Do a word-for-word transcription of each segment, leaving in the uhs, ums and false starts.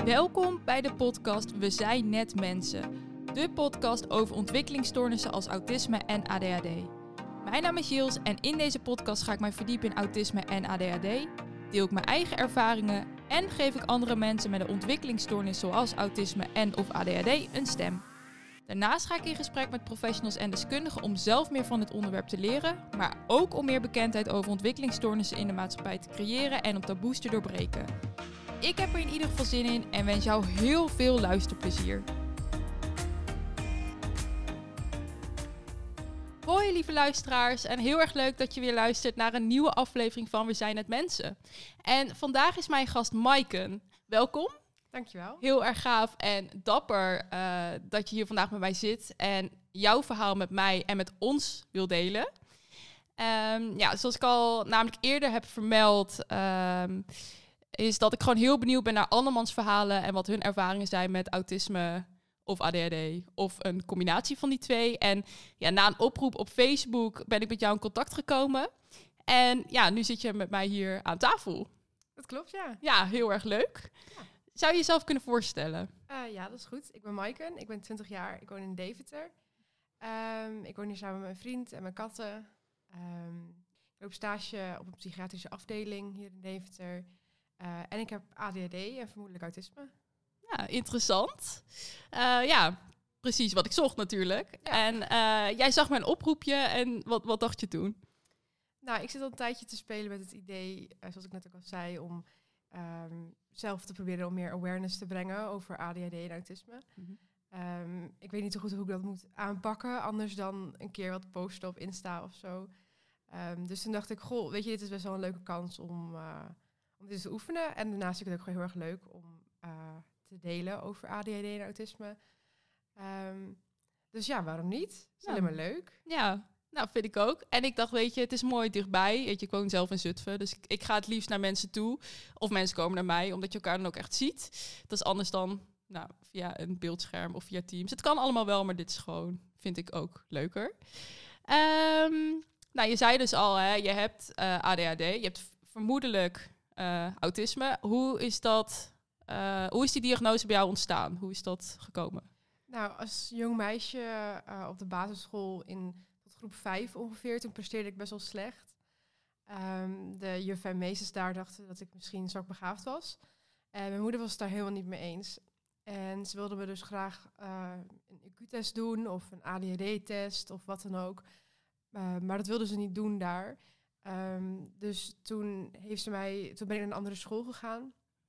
Welkom bij de podcast We zijn net mensen. De podcast over ontwikkelingsstoornissen als autisme en A D H D. Mijn naam is Jils en in deze podcast ga ik mij verdiepen in autisme en A D H D. Deel ik mijn eigen ervaringen en geef ik andere mensen met een ontwikkelingsstoornis zoals autisme en of A D H D een stem. Daarnaast ga ik in gesprek met professionals en deskundigen om zelf meer van het onderwerp te leren, maar ook om meer bekendheid over ontwikkelingsstoornissen in de maatschappij te creëren en om taboes te doorbreken. Ik heb er in ieder geval zin in en wens jou heel veel luisterplezier. Hoi lieve luisteraars en heel erg leuk dat je weer luistert naar een nieuwe aflevering van We zijn net mensen. En vandaag is mijn gast Maiken. Welkom. Dankjewel. Heel erg gaaf en dapper uh, dat je hier vandaag met mij zit en jouw verhaal met mij en met ons wil delen. Um, ja, zoals ik al namelijk eerder heb vermeld, um, is dat ik gewoon heel benieuwd ben naar andermans verhalen en wat hun ervaringen zijn met autisme of A D H D of een combinatie van die twee. En ja, na een oproep op Facebook ben ik met jou in contact gekomen. En ja, nu zit je met mij hier aan tafel. Dat klopt, ja. Ja, heel erg leuk. Ja. Zou je jezelf kunnen voorstellen? Uh, ja, dat is goed. Ik ben Maiken, ik ben twintig jaar, ik woon in Deventer. Um, ik woon hier samen met mijn vriend en mijn katten. Um, ik loop stage op een psychiatrische afdeling hier in Deventer. Uh, en ik heb A D H D en vermoedelijk autisme. Ja, interessant. Uh, ja, precies wat ik zocht natuurlijk. Ja. En uh, jij zag mijn oproepje en wat, wat dacht je toen? Nou, ik zit al een tijdje te spelen met het idee, uh, zoals ik net ook al zei, om um, zelf te proberen om meer awareness te brengen over A D H D en autisme. Mm-hmm. Um, ik weet niet zo goed hoe ik dat moet aanpakken, anders dan een keer wat posten op Insta of zo. Um, dus toen dacht ik, goh, weet je, dit is best wel een leuke kans om, uh, om dit te oefenen. En daarnaast vind ik het ook gewoon heel erg leuk om uh, te delen over A D H D en autisme. Um, dus ja, waarom niet? Het is ja. alleen maar leuk. Ja, nou vind ik ook. En ik dacht, weet je, het is mooi dichtbij. Weet je, ik woon zelf in Zutphen, dus ik, ik ga het liefst naar mensen toe. Of mensen komen naar mij, omdat je elkaar dan ook echt ziet. Dat is anders dan nou, via een beeldscherm of via Teams. Het kan allemaal wel, maar dit is gewoon, vind ik ook leuker. Um, nou, je zei dus al, hè, je hebt uh, A D H D, je hebt vermoedelijk uh, autisme. Hoe is dat? Uh, hoe is die diagnose bij jou ontstaan? Hoe is dat gekomen? Nou, als jong meisje uh, op de basisschool in tot groep vijf ongeveer, toen presteerde ik best wel slecht. Um, de juf en meesters daar dachten dat ik misschien zwak begaafd was. En mijn moeder was het daar helemaal niet mee eens. En ze wilde me dus graag uh, een I Q-test doen of een A D H D-test of wat dan ook. Uh, maar dat wilde ze niet doen daar. Um, dus toen, heeft ze mij, toen ben ik naar een andere school gegaan.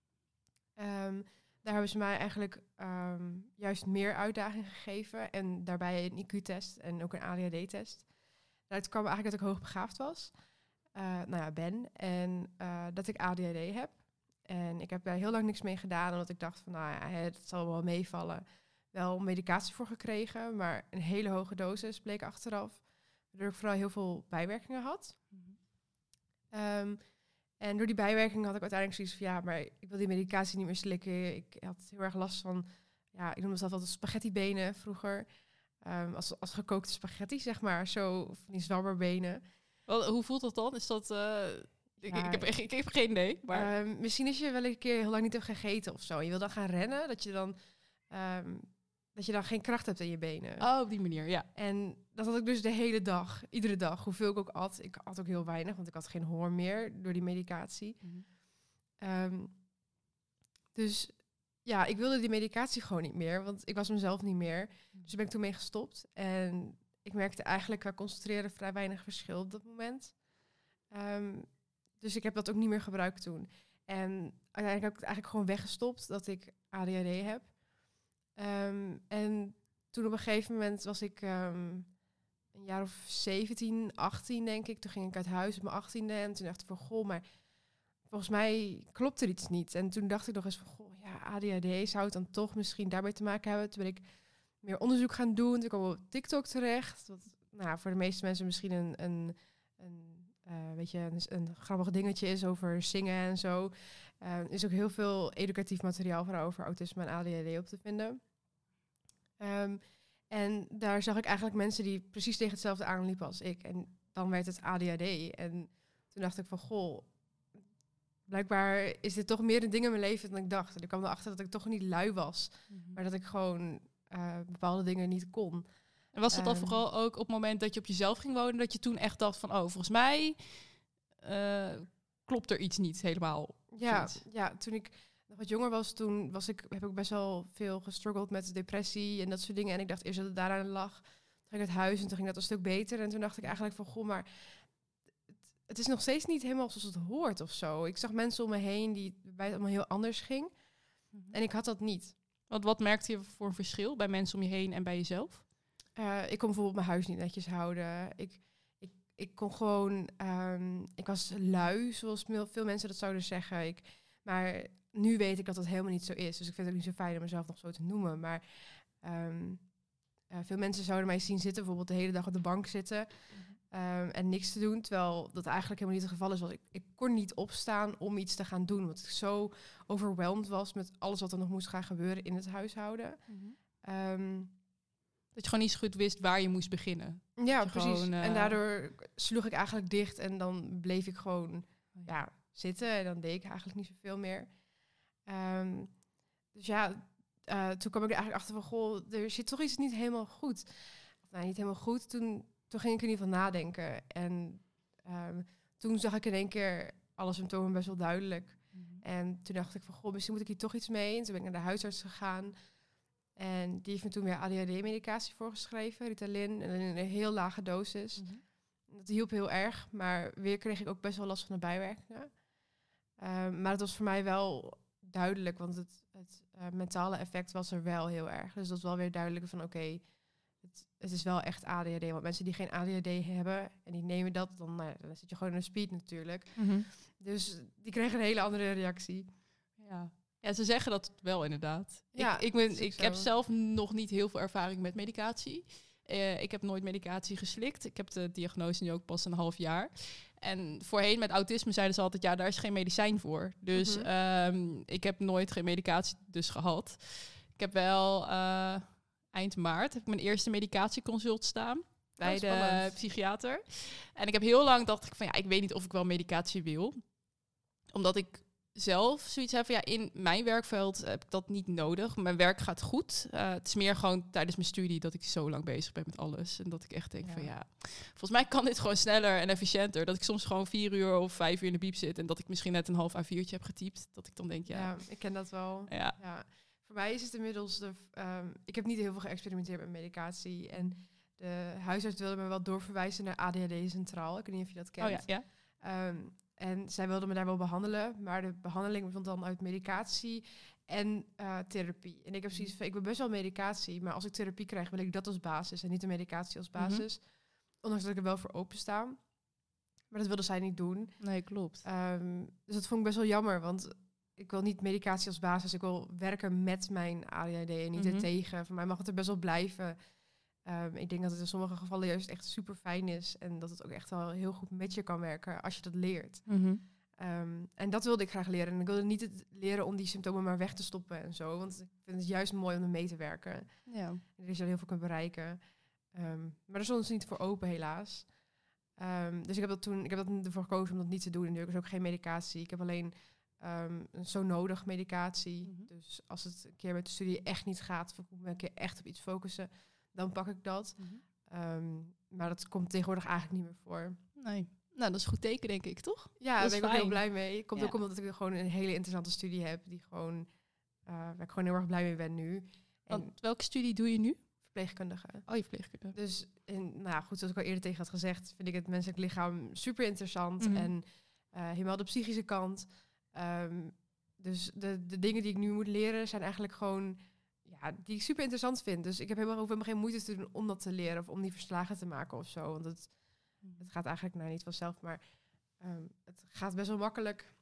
Um, daar hebben ze mij eigenlijk um, juist meer uitdaging gegeven. En daarbij een I Q-test en ook een A D H D-test. Daaruit kwam eigenlijk dat ik hoogbegaafd was. Uh, nou ja, ben. En uh, dat ik A D H D heb. En ik heb daar heel lang niks mee gedaan. Omdat ik dacht van, nou ja, het zal wel meevallen. Wel medicatie voor gekregen. Maar een hele hoge dosis bleek achteraf. Waardoor ik vooral heel veel bijwerkingen had. Mm-hmm. Um, en door die bijwerkingen had ik uiteindelijk zoiets van, ja, maar ik wil die medicatie niet meer slikken. Ik had heel erg last van, ja, ik noemde zelf altijd spaghettibenen vroeger. Um, als, als gekookte spaghetti, zeg maar. Zo, of die zwabberbenen. Wel, hoe voelt dat dan? Is dat... Uh, ik, ja, ik, heb, ik, ik heb geen idee. Maar... Um, misschien als je wel een keer heel lang niet hebt gegeten of zo. En je wil dan gaan rennen, dat je dan... Um, dat je dan geen kracht hebt in je benen. Oh, op die manier, ja. En dat had ik dus de hele dag, iedere dag, hoeveel ik ook at. Ik at ook heel weinig, want ik had geen honger meer door die medicatie. Mm-hmm. Um, dus ja, ik wilde die medicatie gewoon niet meer, want ik was mezelf niet meer. Mm-hmm. Dus ben ik toen mee gestopt. En ik merkte eigenlijk qua concentreren vrij weinig verschil op dat moment. Um, dus ik heb dat ook niet meer gebruikt toen. En uiteindelijk heb ik het eigenlijk gewoon weggestopt dat ik A D H D heb. Um, en toen op een gegeven moment was ik um, een jaar of zeventien, achttien denk ik. Toen ging ik uit huis op mijn achttiende en toen dacht ik van, goh, maar volgens mij klopt er iets niet. En toen dacht ik nog eens van, goh, ja, A D H D zou het dan toch misschien daarbij te maken hebben. Toen ben ik meer onderzoek gaan doen. Toen kwam ik op TikTok terecht. Wat nou, voor de meeste mensen misschien een, een, een, uh, weet je, een, een grappig dingetje is over zingen en zo. Er uh, is ook heel veel educatief materiaal voor over autisme en A D H D op te vinden. Um, en daar zag ik eigenlijk mensen die precies tegen hetzelfde aanliepen als ik. En dan werd het A D H D. En toen dacht ik van, goh, blijkbaar is dit toch meer een ding in mijn leven dan ik dacht. En ik kwam erachter dat ik toch niet lui was. Mm-hmm. Maar dat ik gewoon uh, bepaalde dingen niet kon. En was dat dan um, vooral ook op het moment dat je op jezelf ging wonen, dat je toen echt dacht van, oh, volgens mij uh, klopt er iets niet helemaal? Ja, ja, toen ik nog wat jonger was, toen was ik, heb ik best wel veel gestruggeld met depressie en dat soort dingen. En ik dacht eerst dat het daaraan lag. Toen ging ik uit huis en toen ging dat een stuk beter. En toen dacht ik eigenlijk van, goh, maar het, het is nog steeds niet helemaal zoals het hoort of zo. Ik zag mensen om me heen die bij het allemaal heel anders ging. Mm-hmm. En ik had dat niet. Want wat merkte je voor een verschil bij mensen om je heen en bij jezelf? Uh, ik kon bijvoorbeeld mijn huis niet netjes houden. Ik, ik, ik kon gewoon... Um, ik was lui, zoals veel mensen dat zouden zeggen. Ik, maar nu weet ik dat dat helemaal niet zo is. Dus ik vind het ook niet zo fijn om mezelf nog zo te noemen. Maar um, uh, veel mensen zouden mij zien zitten. Bijvoorbeeld de hele dag op de bank zitten. Um, en niks te doen. Terwijl dat eigenlijk helemaal niet het geval is. Want ik, ik kon niet opstaan om iets te gaan doen. Want ik zo overweldigd was met alles wat er nog moest gaan gebeuren in het huishouden. Mm-hmm. Um, Dat je gewoon niet zo goed wist waar je moest beginnen. Ja, precies. Gewoon, uh... En daardoor sloeg ik eigenlijk dicht en dan bleef ik gewoon ja, zitten. En dan deed ik eigenlijk niet zoveel meer. Um, dus ja, uh, toen kwam ik er eigenlijk achter van, goh, er zit toch iets niet helemaal goed. Of nou, niet helemaal goed. Toen, toen ging ik er niet van nadenken. En um, toen zag ik in één keer alle symptomen best wel duidelijk. Mm-hmm. En toen dacht ik van, goh, misschien moet ik hier toch iets mee. En toen ben ik naar de huisarts gegaan. En die heeft me toen weer A D H D-medicatie voorgeschreven, Ritalin, en in een heel lage dosis. Mm-hmm. Dat hielp heel erg, maar weer kreeg ik ook best wel last van de bijwerkingen. Um, maar het was voor mij wel duidelijk, want het, het uh, mentale effect was er wel heel erg. Dus dat was wel weer duidelijk van oké, okay, het, het is wel echt A D H D. Want mensen die geen A D H D hebben en die nemen dat, dan, nou, dan zit je gewoon in een speed natuurlijk. Mm-hmm. Dus die kregen een hele andere reactie. Ja. Ja, ze zeggen dat wel inderdaad. Ja, ik, ik, ben, ik heb zelf nog niet heel veel ervaring met medicatie. Uh, ik heb nooit medicatie geslikt. Ik heb de diagnose nu ook pas een half jaar. En voorheen met autisme zeiden ze altijd, ja, daar is geen medicijn voor. Dus mm-hmm. um, ik heb nooit geen medicatie dus gehad. Ik heb wel uh, eind maart heb ik mijn eerste medicatieconsult staan. Bij de spannend. Psychiater. En ik heb heel lang dacht ik van, ja, ik weet niet of ik wel medicatie wil. Omdat ik zelf zoiets heb van, ja, in mijn werkveld heb ik dat niet nodig. Mijn werk gaat goed. Uh, het is meer gewoon tijdens mijn studie dat ik zo lang bezig ben met alles. En dat ik echt denk ja. van, ja, volgens mij kan dit gewoon sneller en efficiënter. Dat ik soms gewoon vier uur of vijf uur in de bieb zit en dat ik misschien net een half A viertje heb getypt. Dat ik dan denk, ja. Ja, ik ken dat wel. Ja. Ja. Voor mij is het inmiddels, de, um, ik heb niet heel veel geëxperimenteerd met medicatie. En de huisarts wilde me wel doorverwijzen naar A D H D Centraal. Ik weet niet of je dat kent. Oh ja, ja. Um, En zij wilden me daar wel behandelen, maar de behandeling bestond dan uit medicatie en uh, therapie. En ik heb zoiets van, ik ben best wel medicatie, maar als ik therapie krijg, wil ik dat als basis en niet de medicatie als basis. Mm-hmm. Ondanks dat ik er wel voor opensta. Maar dat wilde zij niet doen. Nee, klopt. Um, dus dat vond ik best wel jammer, want ik wil niet medicatie als basis. Ik wil werken met mijn A D H D en niet mm-hmm. ertegen. Voor mij mag het er best wel blijven. Um, ik denk dat het in sommige gevallen juist echt super fijn is. En dat het ook echt wel heel goed met je kan werken als je dat leert. Mm-hmm. Um, en dat wilde ik graag leren. En ik wilde niet het leren om die symptomen maar weg te stoppen en zo. Want ik vind het juist mooi om ermee te werken. Ja. En dat je heel veel kunt bereiken. Um, maar daar stonden ze niet voor open, helaas. Um, dus ik heb dat toen, ik heb dat ervoor gekozen om dat niet te doen. En nu heb ik dus ook geen medicatie. Ik heb alleen um, een zo nodig medicatie. Mm-hmm. Dus als het een keer met de studie echt niet gaat, of ik moet een keer echt op iets focussen, dan pak ik dat. Mm-hmm. Um, maar dat komt tegenwoordig eigenlijk niet meer voor. Nee. Nou, dat is een goed teken, denk ik, toch? Ja, daar ben ik ook heel blij mee. Komt ja. ook omdat ik gewoon een hele interessante studie heb, die gewoon, uh, waar ik gewoon heel erg blij mee ben nu. En Want welke studie doe je nu? Verpleegkundige. Oh, je verpleegkundige. Dus, in, nou goed, zoals ik al eerder tegen had gezegd, vind ik het menselijk lichaam super interessant. Mm-hmm. En uh, helemaal de psychische kant. Um, dus de, de dingen die ik nu moet leren zijn eigenlijk gewoon, ja, die ik super interessant vind. Dus ik heb helemaal, hoef helemaal geen moeite te doen om dat te leren of om die verslagen te maken of zo. Want het, mm-hmm. het gaat eigenlijk nou niet vanzelf, maar um, het gaat best wel makkelijk.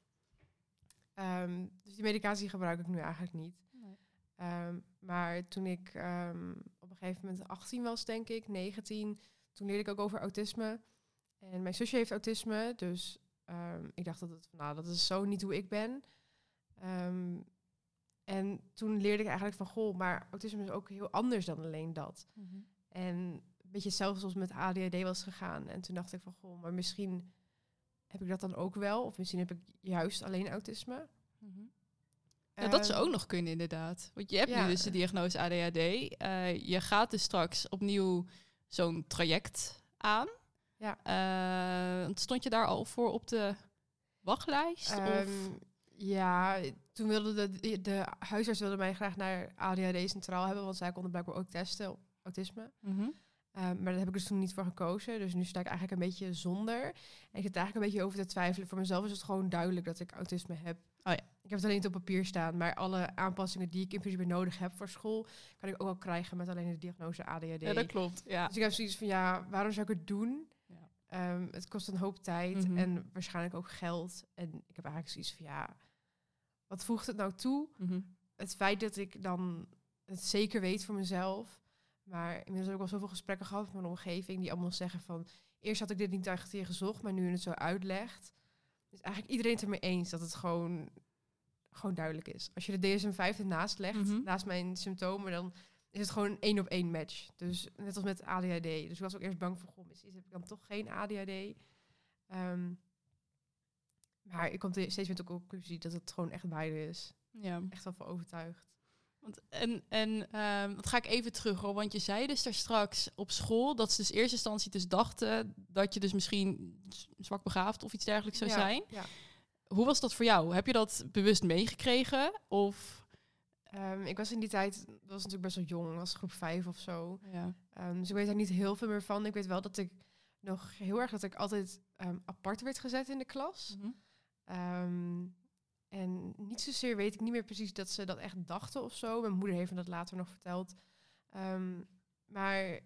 Um, dus die medicatie gebruik ik nu eigenlijk niet. Nee. Um, maar toen ik um, op een gegeven moment achttien was, denk ik, negentien, toen leerde ik ook over autisme. En mijn zusje heeft autisme, dus um, ik dacht dat het, nou, dat is zo niet hoe ik ben. Um, en toen leerde ik eigenlijk van, goh, maar autisme is ook heel anders dan alleen dat. Mm-hmm. En een beetje hetzelfde zoals met A D H D was gegaan. En toen dacht ik van, goh, maar misschien heb ik dat dan ook wel. Of misschien heb ik juist alleen autisme. Mm-hmm. Ja, dat zou Um, ook nog kunnen inderdaad. Want je hebt ja. nu dus de diagnose A D H D. Uh, je gaat dus straks opnieuw zo'n traject aan. Ja. Uh, stond je daar al voor op de wachtlijst? Um, of? Ja, toen wilde de, de, de huisarts wilde mij graag naar A D H D centraal hebben, want zij konden blijkbaar ook testen op autisme. Mm-hmm. Um, maar daar heb ik dus toen niet voor gekozen. Dus nu sta ik eigenlijk een beetje zonder. En ik zit eigenlijk een beetje over te twijfelen. Voor mezelf is het gewoon duidelijk dat ik autisme heb. Oh ja. Ik heb het alleen niet op papier staan. Maar alle aanpassingen die ik in principe nodig heb voor school, kan ik ook wel krijgen met alleen de diagnose A D H D. Ja, dat klopt. Ja. Dus ik heb zoiets van, ja, waarom zou ik het doen? Ja. Um, het kost een hoop tijd mm-hmm. en waarschijnlijk ook geld. En ik heb eigenlijk zoiets van, ja, wat voegt het nou toe? Mm-hmm. Het feit dat ik dan het zeker weet voor mezelf. Maar inmiddels heb ik al zoveel gesprekken gehad met mijn omgeving die allemaal zeggen van, eerst had ik dit niet echt hier gezocht, maar nu je het zo uitlegt, is eigenlijk iedereen het ermee eens dat het gewoon, gewoon duidelijk is. Als je de D S M vijf ernaast legt, mm-hmm. naast mijn symptomen, dan is het gewoon een één op één match. Dus net als met A D H D. Dus ik was ook eerst bang voor, goh, is, heb ik dan toch geen A D H D? Um, maar ik kom steeds meer tot de conclusie dat het gewoon echt beide is. Ja. Echt wel van overtuigd. Want en en um, dat ga ik even terug hoor, want je zei dus daar straks op school dat ze dus in eerste instantie dus dachten dat je dus misschien zwak begaafd of iets dergelijks zou ja, zijn. Ja. Hoe was dat voor jou? Heb je dat bewust meegekregen? Of? Um, ik was in die tijd, dat was natuurlijk best wel jong, was groep vijf of zo. Ja. Um, dus ik weet daar niet heel veel meer van. Ik weet wel dat ik nog heel erg dat ik altijd um, apart werd gezet in de klas. Mm-hmm. Um, En niet zozeer weet ik niet meer precies dat ze dat echt dachten of zo. Mijn moeder heeft me dat later nog verteld. Um, maar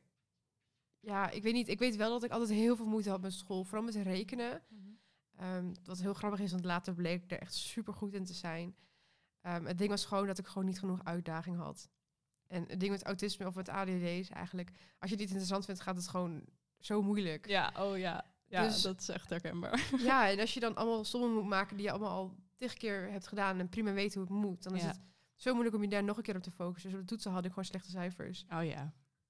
ja, ik weet niet. Ik weet wel dat ik altijd heel veel moeite had met school. Vooral met rekenen. Mm-hmm. Um, wat heel grappig is, want later bleek ik er echt super goed in te zijn. Um, het ding was gewoon dat ik gewoon niet genoeg uitdaging had. En het ding met autisme of met A D H D is eigenlijk, als je het niet interessant vindt, gaat het gewoon zo moeilijk. Ja, oh ja. Ja, dus, dat is echt herkenbaar. Ja, en als je dan allemaal sommen moet maken die je allemaal al tig keer hebt gedaan en prima weet hoe het moet, dan is ja. het zo moeilijk om je daar nog een keer op te focussen. Dus op de toetsen had ik gewoon slechte cijfers. Oh ja.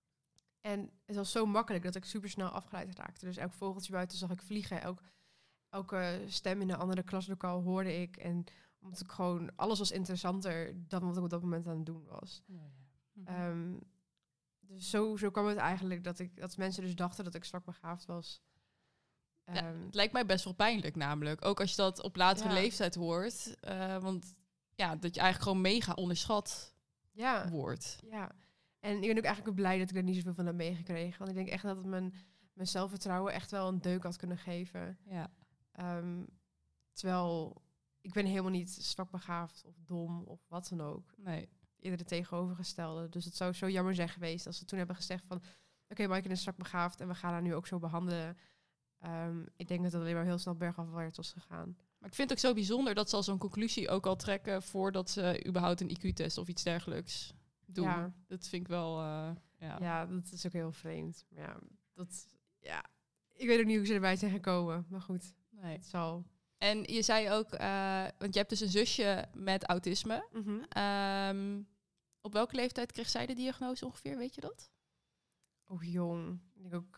En het was zo makkelijk dat ik super snel afgeleid raakte. Dus elk vogeltje buiten zag ik vliegen. Elk, elke stem in een andere klaslokaal hoorde ik. En omdat ik gewoon, alles was interessanter dan wat ik op dat moment aan het doen was. Oh ja. Mm-hmm. Um, dus zo, zo kwam het eigenlijk dat, ik, dat mensen dus dachten dat ik zwak begaafd was. Ja, het lijkt mij best wel pijnlijk namelijk. Ook als je dat op latere ja. leeftijd hoort. Uh, want ja, dat je eigenlijk gewoon mega onderschat ja. wordt. Ja, en ik ben ook eigenlijk blij dat ik er niet zoveel van heb meegekregen. Want ik denk echt dat het mijn, mijn zelfvertrouwen echt wel een deuk had kunnen geven. Ja. Um, terwijl, ik ben helemaal niet zwak begaafd of dom of wat dan ook. Nee. Eerder het tegenovergestelde. Dus het zou zo jammer zijn geweest als ze toen hebben gezegd van, oké, okay, Maaike is zwak begaafd en we gaan haar nu ook zo behandelen. Um, ik denk dat het alleen maar heel snel bergafwaarts was gegaan. Maar ik vind het ook zo bijzonder dat ze al zo'n conclusie ook al trekken voordat ze überhaupt een I Q-test of iets dergelijks doen. Ja. Dat vind ik wel... Uh, ja. ja, dat is ook heel vreemd. Maar ja, dat, ja, ik weet ook niet hoe ze erbij zijn gekomen. Maar goed, nee. Het zal. En je zei ook, uh, want je hebt dus een zusje met autisme. Mm-hmm. Um, op welke leeftijd kreeg zij de diagnose ongeveer, weet je dat? Oh, jong. Ik denk ook...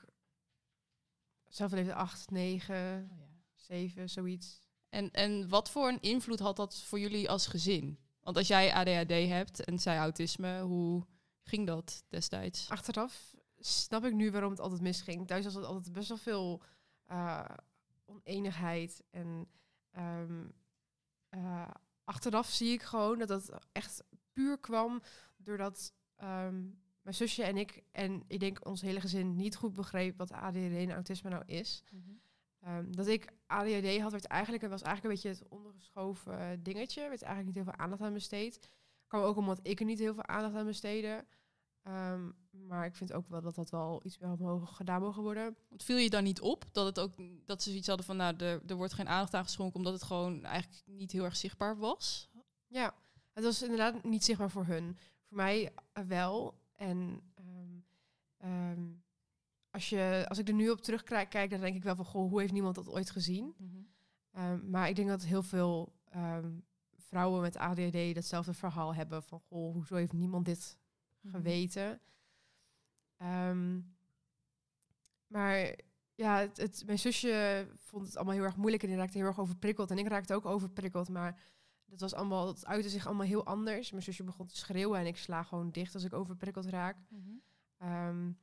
Zelf leefde acht, negen, oh ja. zeven, zoiets. En, en wat voor een invloed had dat voor jullie als gezin? Want als jij A D H D hebt en zij autisme, hoe ging dat destijds? Achteraf snap ik nu waarom het altijd misging. Thuis was het altijd best wel veel uh, oneenigheid. En um, uh, achteraf zie ik gewoon dat dat echt puur kwam doordat... Um, mijn zusje en ik, en ik denk ons hele gezin, niet goed begreep wat A D H D en autisme nou is. Mm-hmm. Um, dat ik A D H D had, werd eigenlijk, was eigenlijk een beetje het ondergeschoven uh, dingetje. Er werd eigenlijk niet heel veel aandacht aan besteed. Kwam ook omdat ik er niet heel veel aandacht aan besteedde. Um, maar ik vind ook wel dat dat wel iets meer omhoog gedaan mogen worden. Want viel je dan niet op dat het ook dat ze zoiets hadden van, nou, er, er wordt geen aandacht aan geschonken, omdat het gewoon eigenlijk niet heel erg zichtbaar was? Ja, het was inderdaad niet zichtbaar voor hun. Voor mij uh, wel. En um, um, als, je, als ik er nu op terugkijk, dan denk ik wel van, goh, hoe heeft niemand dat ooit gezien? Mm-hmm. Um, maar ik denk dat heel veel um, vrouwen met A D H D datzelfde verhaal hebben van, goh, hoezo heeft niemand dit mm-hmm. geweten? Um, maar ja, het, het, mijn zusje vond het allemaal heel erg moeilijk en die raakte heel erg overprikkeld. En ik raakte ook overprikkeld, maar dat was allemaal, het uitte zich allemaal heel anders. Mijn zusje begon te schreeuwen en ik sla gewoon dicht als ik overprikkeld raak. Mm-hmm. Um,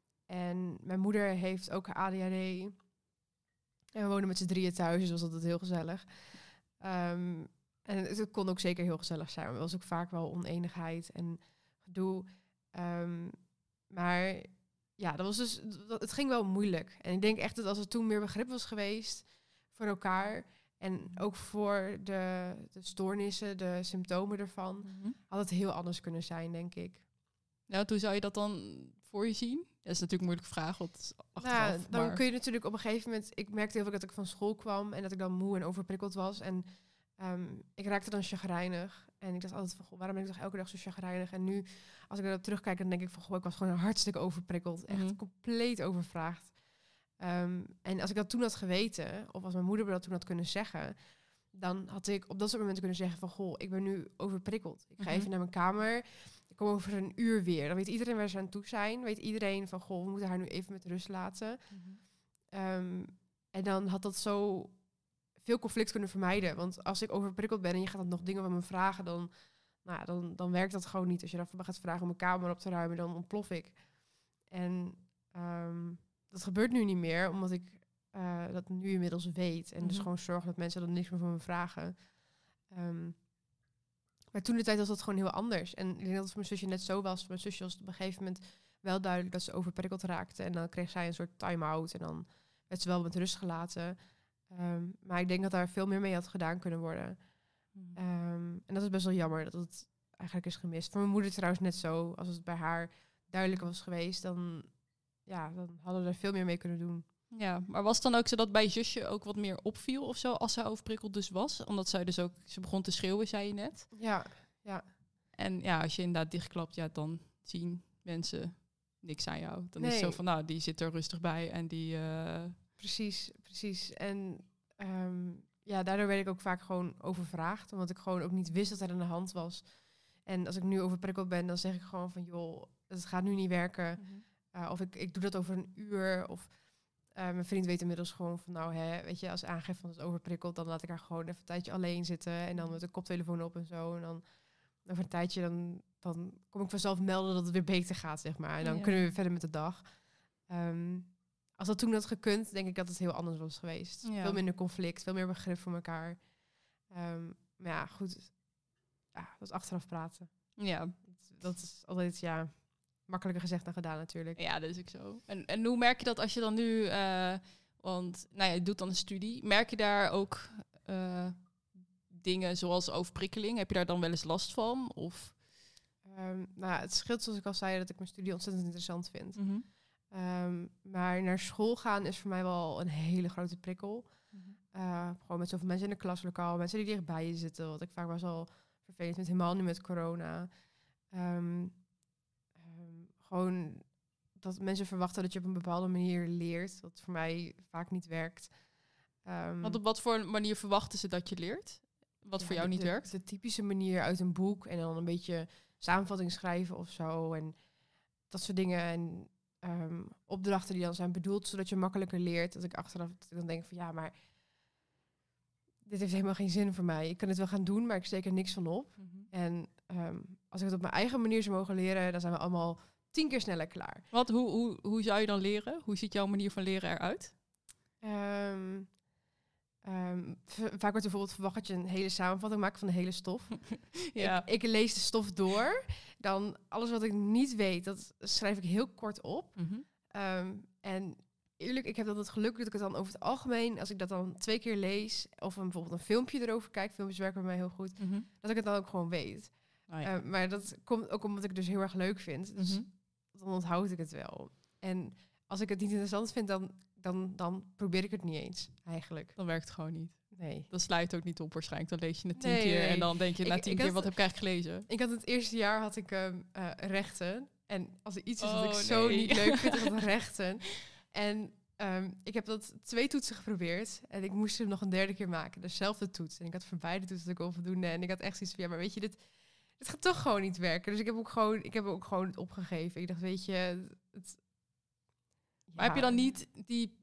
en mijn moeder heeft ook A D H D. En we wonen met z'n drieën thuis, dus was altijd heel gezellig. Um, en het, het kon ook zeker heel gezellig zijn. Maar er was ook vaak wel oneenigheid en gedoe. Um, maar ja, dat was dus, dat, het ging wel moeilijk. En ik denk echt dat als er toen meer begrip was geweest voor elkaar en ook voor de, de stoornissen, de symptomen ervan, Mm-hmm. had het heel anders kunnen zijn, denk ik. Nou, hoe zou je dat dan voor je zien? Dat is natuurlijk een moeilijke vraag, want het is achteraf. Nou, dan maar... kun je natuurlijk op een gegeven moment... Ik merkte heel veel dat ik van school kwam en dat ik dan moe en overprikkeld was. En um, ik raakte dan chagrijnig. En ik dacht altijd van, goh, waarom ben ik toch elke dag zo chagrijnig? En nu, als ik erop terugkijk, dan denk ik van, goh, ik was gewoon hartstikke overprikkeld. Echt Mm-hmm. compleet overvraagd. Um, en als ik dat toen had geweten, of als mijn moeder me dat toen had kunnen zeggen, dan had ik op dat soort momenten kunnen zeggen van, goh, ik ben nu overprikkeld. Ik ga Mm-hmm. even naar mijn kamer. Ik kom over een uur weer. Dan weet iedereen waar ze aan toe zijn. Weet iedereen van, goh, we moeten haar nu even met rust laten. Mm-hmm. Um, en dan had dat zo veel conflict kunnen vermijden. Want als ik overprikkeld ben en je gaat dan nog dingen van me vragen, dan, nou ja, dan, dan werkt dat gewoon niet. Als je dan van me gaat vragen om mijn kamer op te ruimen, dan ontplof ik. En um, dat gebeurt nu niet meer, omdat ik uh, dat nu inmiddels weet. En mm-hmm. dus gewoon zorg dat mensen dan niks meer van me vragen. Um, maar toen de tijd was dat gewoon heel anders. En ik denk dat het voor mijn zusje net zo was. Mijn zusje was op een gegeven moment wel duidelijk dat ze overprikkeld raakte. En dan kreeg zij een soort time-out. En dan werd ze wel met rust gelaten. Um, maar ik denk dat daar veel meer mee had gedaan kunnen worden. Mm. Um, en dat is best wel jammer dat het eigenlijk is gemist. Voor mijn moeder trouwens net zo. Als het bij haar duidelijker was geweest, dan, ja, dan hadden we er veel meer mee kunnen doen. Ja, maar was het dan ook zo dat bij zusje ook wat meer opviel of zo, als zij overprikkeld dus was? Omdat zij dus ook, ze begon te schreeuwen, zei je net. Ja, ja. En ja, als je inderdaad dichtklapt, ja, dan zien mensen niks aan jou. Dan nee. is het zo van, nou, die zit er rustig bij en die... Uh... Precies, precies. En um, ja, daardoor werd ik ook vaak gewoon overvraagd, omdat ik gewoon ook niet wist wat er aan de hand was. En als ik nu overprikkeld ben, dan zeg ik gewoon van, joh, het gaat nu niet werken. Mm-hmm. Uh, of ik, ik doe dat over een uur, of... Uh, mijn vriend weet inmiddels gewoon van, nou, hè, weet je, als aangeeft van het overprikkeld, dan laat ik haar gewoon even een tijdje alleen zitten en dan met de koptelefoon op en zo. En dan over een tijdje, dan, dan kom ik vanzelf melden dat het weer beter gaat, zeg maar. En dan ja. kunnen we weer verder met de dag. Um, als dat toen had gekund, denk ik dat het heel anders was geweest. Ja. Veel minder conflict, veel meer begrip voor elkaar. Um, maar ja, goed. Ja, dat is achteraf praten. Ja. Dat, dat is altijd, ja... makkelijker gezegd dan gedaan natuurlijk. Ja, dat is ook zo. En, en hoe merk je dat als je dan nu... Uh, want nou ja, je doet dan een studie. Merk je daar ook uh, dingen zoals overprikkeling? Heb je daar dan wel eens last van? Of? Um, nou, het scheelt zoals ik al zei dat ik mijn studie ontzettend interessant vind. Mm-hmm. Um, maar naar school gaan is voor mij wel een hele grote prikkel. Mm-hmm. Uh, gewoon met zoveel mensen in de klaslokaal. Mensen die dichtbij je zitten. Wat ik vaak was al vervelend vind. Helemaal nu met corona. Um, Gewoon dat mensen verwachten dat je op een bepaalde manier leert. Dat voor mij vaak niet werkt. Um, Want op wat voor manier verwachten ze dat je leert? Wat ja, voor jou de, niet de, werkt? De typische manier uit een boek. En dan een beetje samenvatting schrijven of zo. En dat soort dingen. En um, opdrachten die dan zijn bedoeld zodat je makkelijker leert. Dat ik achteraf dat ik dan denk van ja, maar... dit heeft helemaal geen zin voor mij. Ik kan het wel gaan doen, maar ik steek er niks van op. Mm-hmm. En um, als ik het op mijn eigen manier zou mogen leren, dan zijn we allemaal... tien keer sneller klaar. Wat, hoe, hoe, hoe zou je dan leren? Hoe ziet jouw manier van leren eruit? Um, um, v- vaak wordt bijvoorbeeld verwacht dat je een hele samenvatting maakt van de hele stof. ja. ik, ik lees de stof door. Dan alles wat ik niet weet, dat schrijf ik heel kort op. Mm-hmm. Um, en eerlijk, ik heb dan het geluk dat ik het dan over het algemeen, als ik dat dan twee keer lees, of een, bijvoorbeeld een filmpje erover kijk, filmpjes werken bij mij heel goed, mm-hmm. dat ik het dan ook gewoon weet. Oh, ja. uh, maar dat komt ook omdat ik het dus heel erg leuk vind. Dus mm-hmm. dan onthoud ik het wel. En als ik het niet interessant vind, dan, dan, dan probeer ik het niet eens, eigenlijk. Dan werkt het gewoon niet. Nee. Dan sluit het ook niet op waarschijnlijk. Dan lees je het tien nee, keer nee. en dan denk je na ik, tien ik keer, had, wat heb ik eigenlijk gelezen? Ik had het eerste jaar had ik um, uh, rechten. En als er iets is oh, wat ik nee. zo niet leuk vind, is dat rechten. En um, ik heb dat twee toetsen geprobeerd. En ik moest hem nog een derde keer maken. Dezelfde toets. En ik had voor beide toetsen ook onvoldoende. En ik had echt zoiets van, ja, maar weet je, dit... het gaat toch gewoon niet werken. Dus ik heb ook gewoon, ik heb ook gewoon het opgegeven. Ik dacht, weet je... Het, maar ja. heb je dan niet die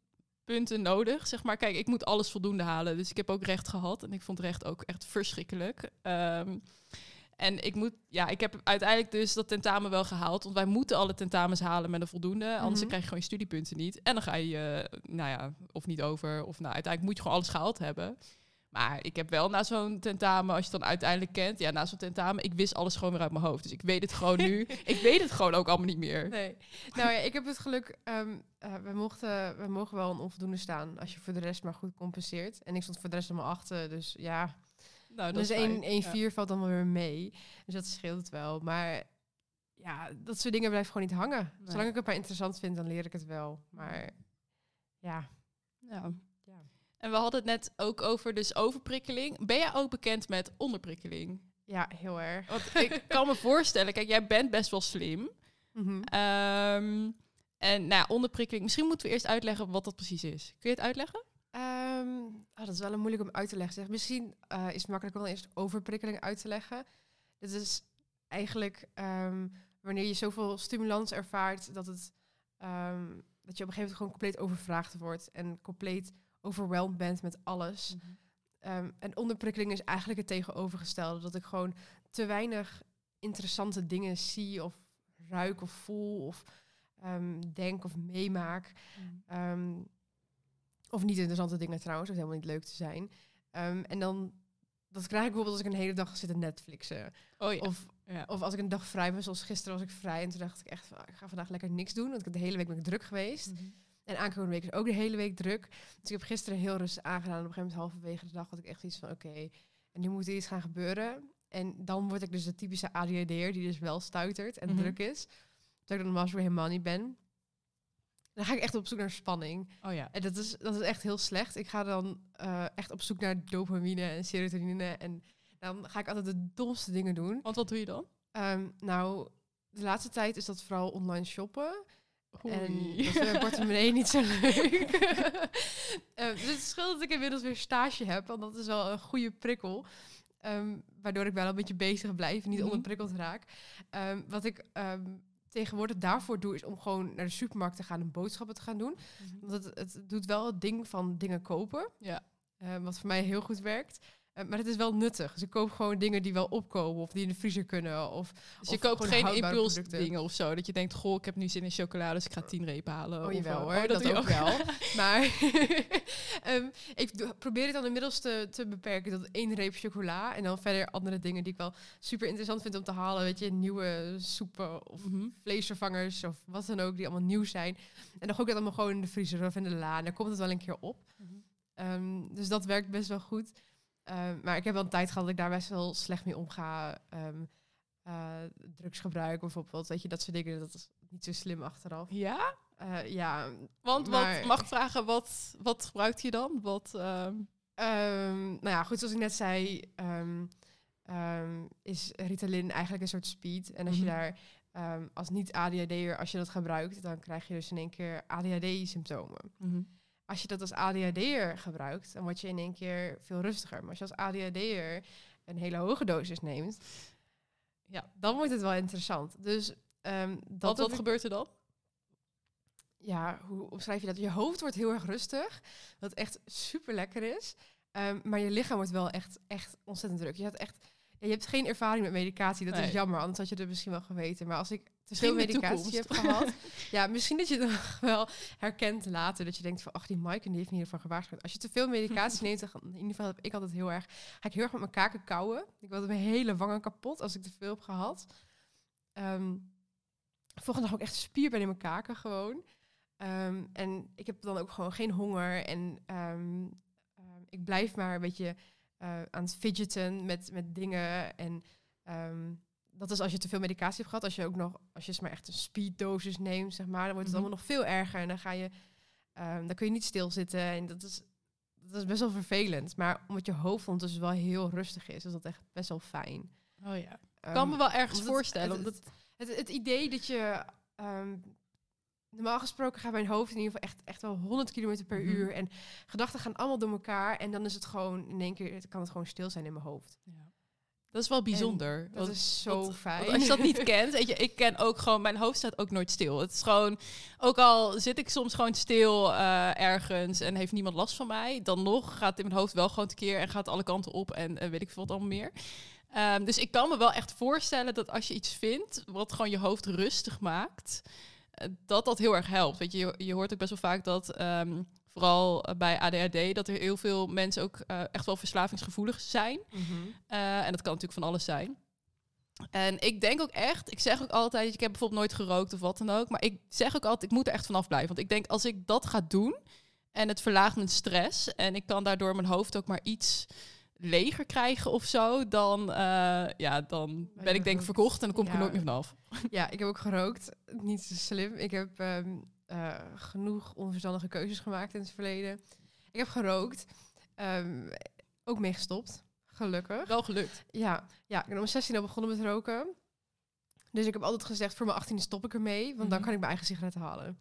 punten nodig. Zeg maar, kijk, ik moet alles voldoende halen. Dus ik heb ook recht gehad. En ik vond recht ook echt verschrikkelijk. Um, en ik moet, ja, ik heb uiteindelijk dus dat tentamen wel gehaald. Want wij moeten alle tentamens halen met een voldoende. Mm-hmm. Anders krijg je gewoon je studiepunten niet. En dan ga je, uh, nou ja, of niet over. Of nou, uiteindelijk moet je gewoon alles gehaald hebben. Maar ik heb wel na zo'n tentamen, als je het dan uiteindelijk kent, ja, na zo'n tentamen, ik wist alles gewoon weer uit mijn hoofd. Dus ik weet het gewoon nu. Ik weet het gewoon ook allemaal niet meer. Nee. Nou ja, ik heb het geluk, um, uh, we, mochten, we mogen wel een onvoldoende staan als je voor de rest maar goed compenseert. En ik stond voor de rest allemaal achter, dus ja. Nou, dat dus één vier ja. valt dan wel weer mee. Dus dat scheelt het wel. Maar ja, dat soort dingen blijven gewoon niet hangen. Nee. Zolang ik het maar interessant vind, dan leer ik het wel. Maar ja. Ja. ja. En we hadden het net ook over dus overprikkeling. Ben jij ook bekend met onderprikkeling? Ja, heel erg. Want ik kan me voorstellen, kijk, jij bent best wel slim. Mm-hmm. Um, en nou ja, onderprikkeling, misschien moeten we eerst uitleggen wat dat precies is. Kun je het uitleggen? Um, oh, dat is wel moeilijk om uit te leggen. Zeg. Misschien uh, is het makkelijker om eerst overprikkeling uit te leggen. Het is eigenlijk um, wanneer je zoveel stimulans ervaart dat, het, um, dat je op een gegeven moment gewoon compleet overvraagd wordt en compleet overweldigd bent met alles. Mm-hmm. Um, en onderprikkeling is eigenlijk het tegenovergestelde. Dat ik gewoon te weinig interessante dingen zie of ruik of voel of um, denk of meemaak. Mm. Um, of niet interessante dingen trouwens, dat is helemaal niet leuk te zijn. Um, en dan, dat krijg ik bijvoorbeeld als ik een hele dag zit te Netflixen. Oh ja. Of, ja. of als ik een dag vrij ben, zoals gisteren was ik vrij. En toen dacht ik echt, ik ga vandaag lekker niks doen. Want ik heb de hele week ben ik druk geweest. Mm-hmm. En aankomende week is ook de hele week druk. Dus ik heb gisteren heel rustig aangedaan. En op een gegeven moment halverwege de dag had ik echt iets van, oké, okay, en nu moet er iets gaan gebeuren. En dan word ik dus de typische A D H D'er die dus wel stuitert en mm-hmm. druk is. Terwijl ik dan normaal weer helemaal niet ben. Dan ga ik echt op zoek naar spanning. Oh ja. En dat is, dat is echt heel slecht. Ik ga dan uh, echt op zoek naar dopamine en serotonine. En dan ga ik altijd de domste dingen doen. Want wat doe je dan? Um, nou, de laatste tijd is dat vooral online shoppen. Oei. En dat is mijn portemonnee niet zo leuk. uh, dus het scheelt dat ik inmiddels weer stage heb. Want dat is wel een goede prikkel. Um, waardoor ik wel een beetje bezig blijf en niet mm-hmm. onderprikkeld raak. Um, wat ik... Um, tegenwoordig daarvoor doe, is om gewoon naar de supermarkt te gaan en boodschappen te gaan doen. Mm-hmm. Want het, het doet wel het ding van dingen kopen. Ja. Uh, wat voor mij heel goed werkt. Uh, maar het is wel nuttig. Dus ik koop gewoon dingen die wel opkomen of die in de vriezer kunnen. Of, dus je of koopt geen impulsdingen of zo. Dat je denkt, goh, ik heb nu zin in chocolade, dus ik ga tien repen halen. Oh, jawel hoor, oh, dat, dat ook, ook wel. Maar um, ik do- probeer het dan inmiddels te, te beperken tot één reep chocola. En dan verder andere dingen die ik wel super interessant vind om te halen. Weet je, nieuwe soepen of mm-hmm. vleesvervangers of wat dan ook, die allemaal nieuw zijn. En dan gooi ik dat allemaal gewoon in de vriezer of in de la. En dan komt het wel een keer op. Mm-hmm. Um, dus dat werkt best wel goed. Um, maar ik heb wel een tijd gehad dat ik daar best wel slecht mee omga. Um, uh, drugsgebruik bijvoorbeeld. Weet je, dat soort dingen. Dat is niet zo slim achteraf. Ja? Uh, ja. Want maar, wat, mag ik vragen, wat, wat gebruikt je dan? Wat, um... Um, nou ja, goed, zoals ik net zei, um, um, is Ritalin eigenlijk een soort speed. En als mm-hmm. je daar um, als niet-A D H D'er, als je dat gebruikt, dan krijg je dus in één keer A D H D-symptomen. Mm-hmm. Als je dat als A D H D'er gebruikt, dan word je in één keer veel rustiger. Maar als je als A D H D'er een hele hoge dosis neemt, ja, dan wordt het wel interessant. Dus um, dat wat, wat gebeurt er dan? Ja, hoe omschrijf je dat? Je hoofd wordt heel erg rustig, wat echt super lekker is. Um, maar je lichaam wordt wel echt, echt ontzettend druk. Je hebt echt, ja, je hebt geen ervaring met medicatie. Dat nee. is jammer, anders had je het misschien wel geweten. Maar als ik te veel medicatie heb gehad, ja, misschien dat je het wel herkent later. Dat je denkt van, ach, die Mike, die heeft me hiervan gewaarschuwd. Als je te veel medicatie neemt, dan, in ieder geval heb ik altijd heel erg, ga ik heel erg met mijn kaken kauwen. Ik wilde mijn hele wangen kapot als ik te veel heb gehad. Um, volgende dag ook echt spierpijn in mijn kaken gewoon. Um, en ik heb dan ook gewoon geen honger. En um, um, ik blijf maar een beetje uh, aan het fidgeten met, met dingen. En um, dat is als je te veel medicatie hebt gehad. Als je ook nog, als je maar echt een speeddosis neemt, zeg maar, dan wordt het mm-hmm. allemaal nog veel erger. En dan ga je, um, dan kun je niet stilzitten. En dat is, dat is best wel vervelend. Maar omdat je hoofd ondertussen wel heel rustig is, is dat echt best wel fijn. Oh ja. Um, kan me wel ergens voorstellen. Het, het, het, het, het idee dat je... Um, normaal gesproken gaat mijn hoofd in ieder geval echt, echt wel honderd kilometer per mm-hmm. uur. En gedachten gaan allemaal door elkaar. En dan is het gewoon, in één keer kan het gewoon stil zijn in mijn hoofd. Ja. Dat is wel bijzonder. En dat want, is zo want, fijn. Want als je dat niet kent, weet je, ik ken ook gewoon, mijn hoofd staat ook nooit stil. Het is gewoon, ook al zit ik soms gewoon stil uh, ergens en heeft niemand last van mij, dan nog gaat het in mijn hoofd wel gewoon tekeer en gaat alle kanten op en uh, weet ik veel wat allemaal meer. Um, dus ik kan me wel echt voorstellen dat als je iets vindt wat gewoon je hoofd rustig maakt, uh, dat dat heel erg helpt. Weet je, je, je hoort ook best wel vaak dat, um, vooral bij A D H D, dat er heel veel mensen ook uh, echt wel verslavingsgevoelig zijn. Mm-hmm. Uh, en dat kan natuurlijk van alles zijn. En ik denk ook echt, ik zeg ook altijd, ik heb bijvoorbeeld nooit gerookt of wat dan ook, maar ik zeg ook altijd, ik moet er echt vanaf blijven. Want ik denk, als ik dat ga doen en het verlaagt mijn stress en ik kan daardoor mijn hoofd ook maar iets leger krijgen of zo, dan, uh, ja, dan ben ik denk ik verkocht en dan kom ik ja. er nooit meer vanaf. Ja, ik heb ook gerookt. Niet zo slim. Ik heb um, uh, genoeg onverstandige keuzes gemaakt in het verleden. Ik heb gerookt. Um, ook mee gestopt. Gelukkig. Wel gelukt. Ja, ja, ik ben om zestien al begonnen met roken. Dus ik heb altijd gezegd, voor mijn achttiende stop ik ermee. Want mm-hmm. dan kan ik mijn eigen sigaretten halen.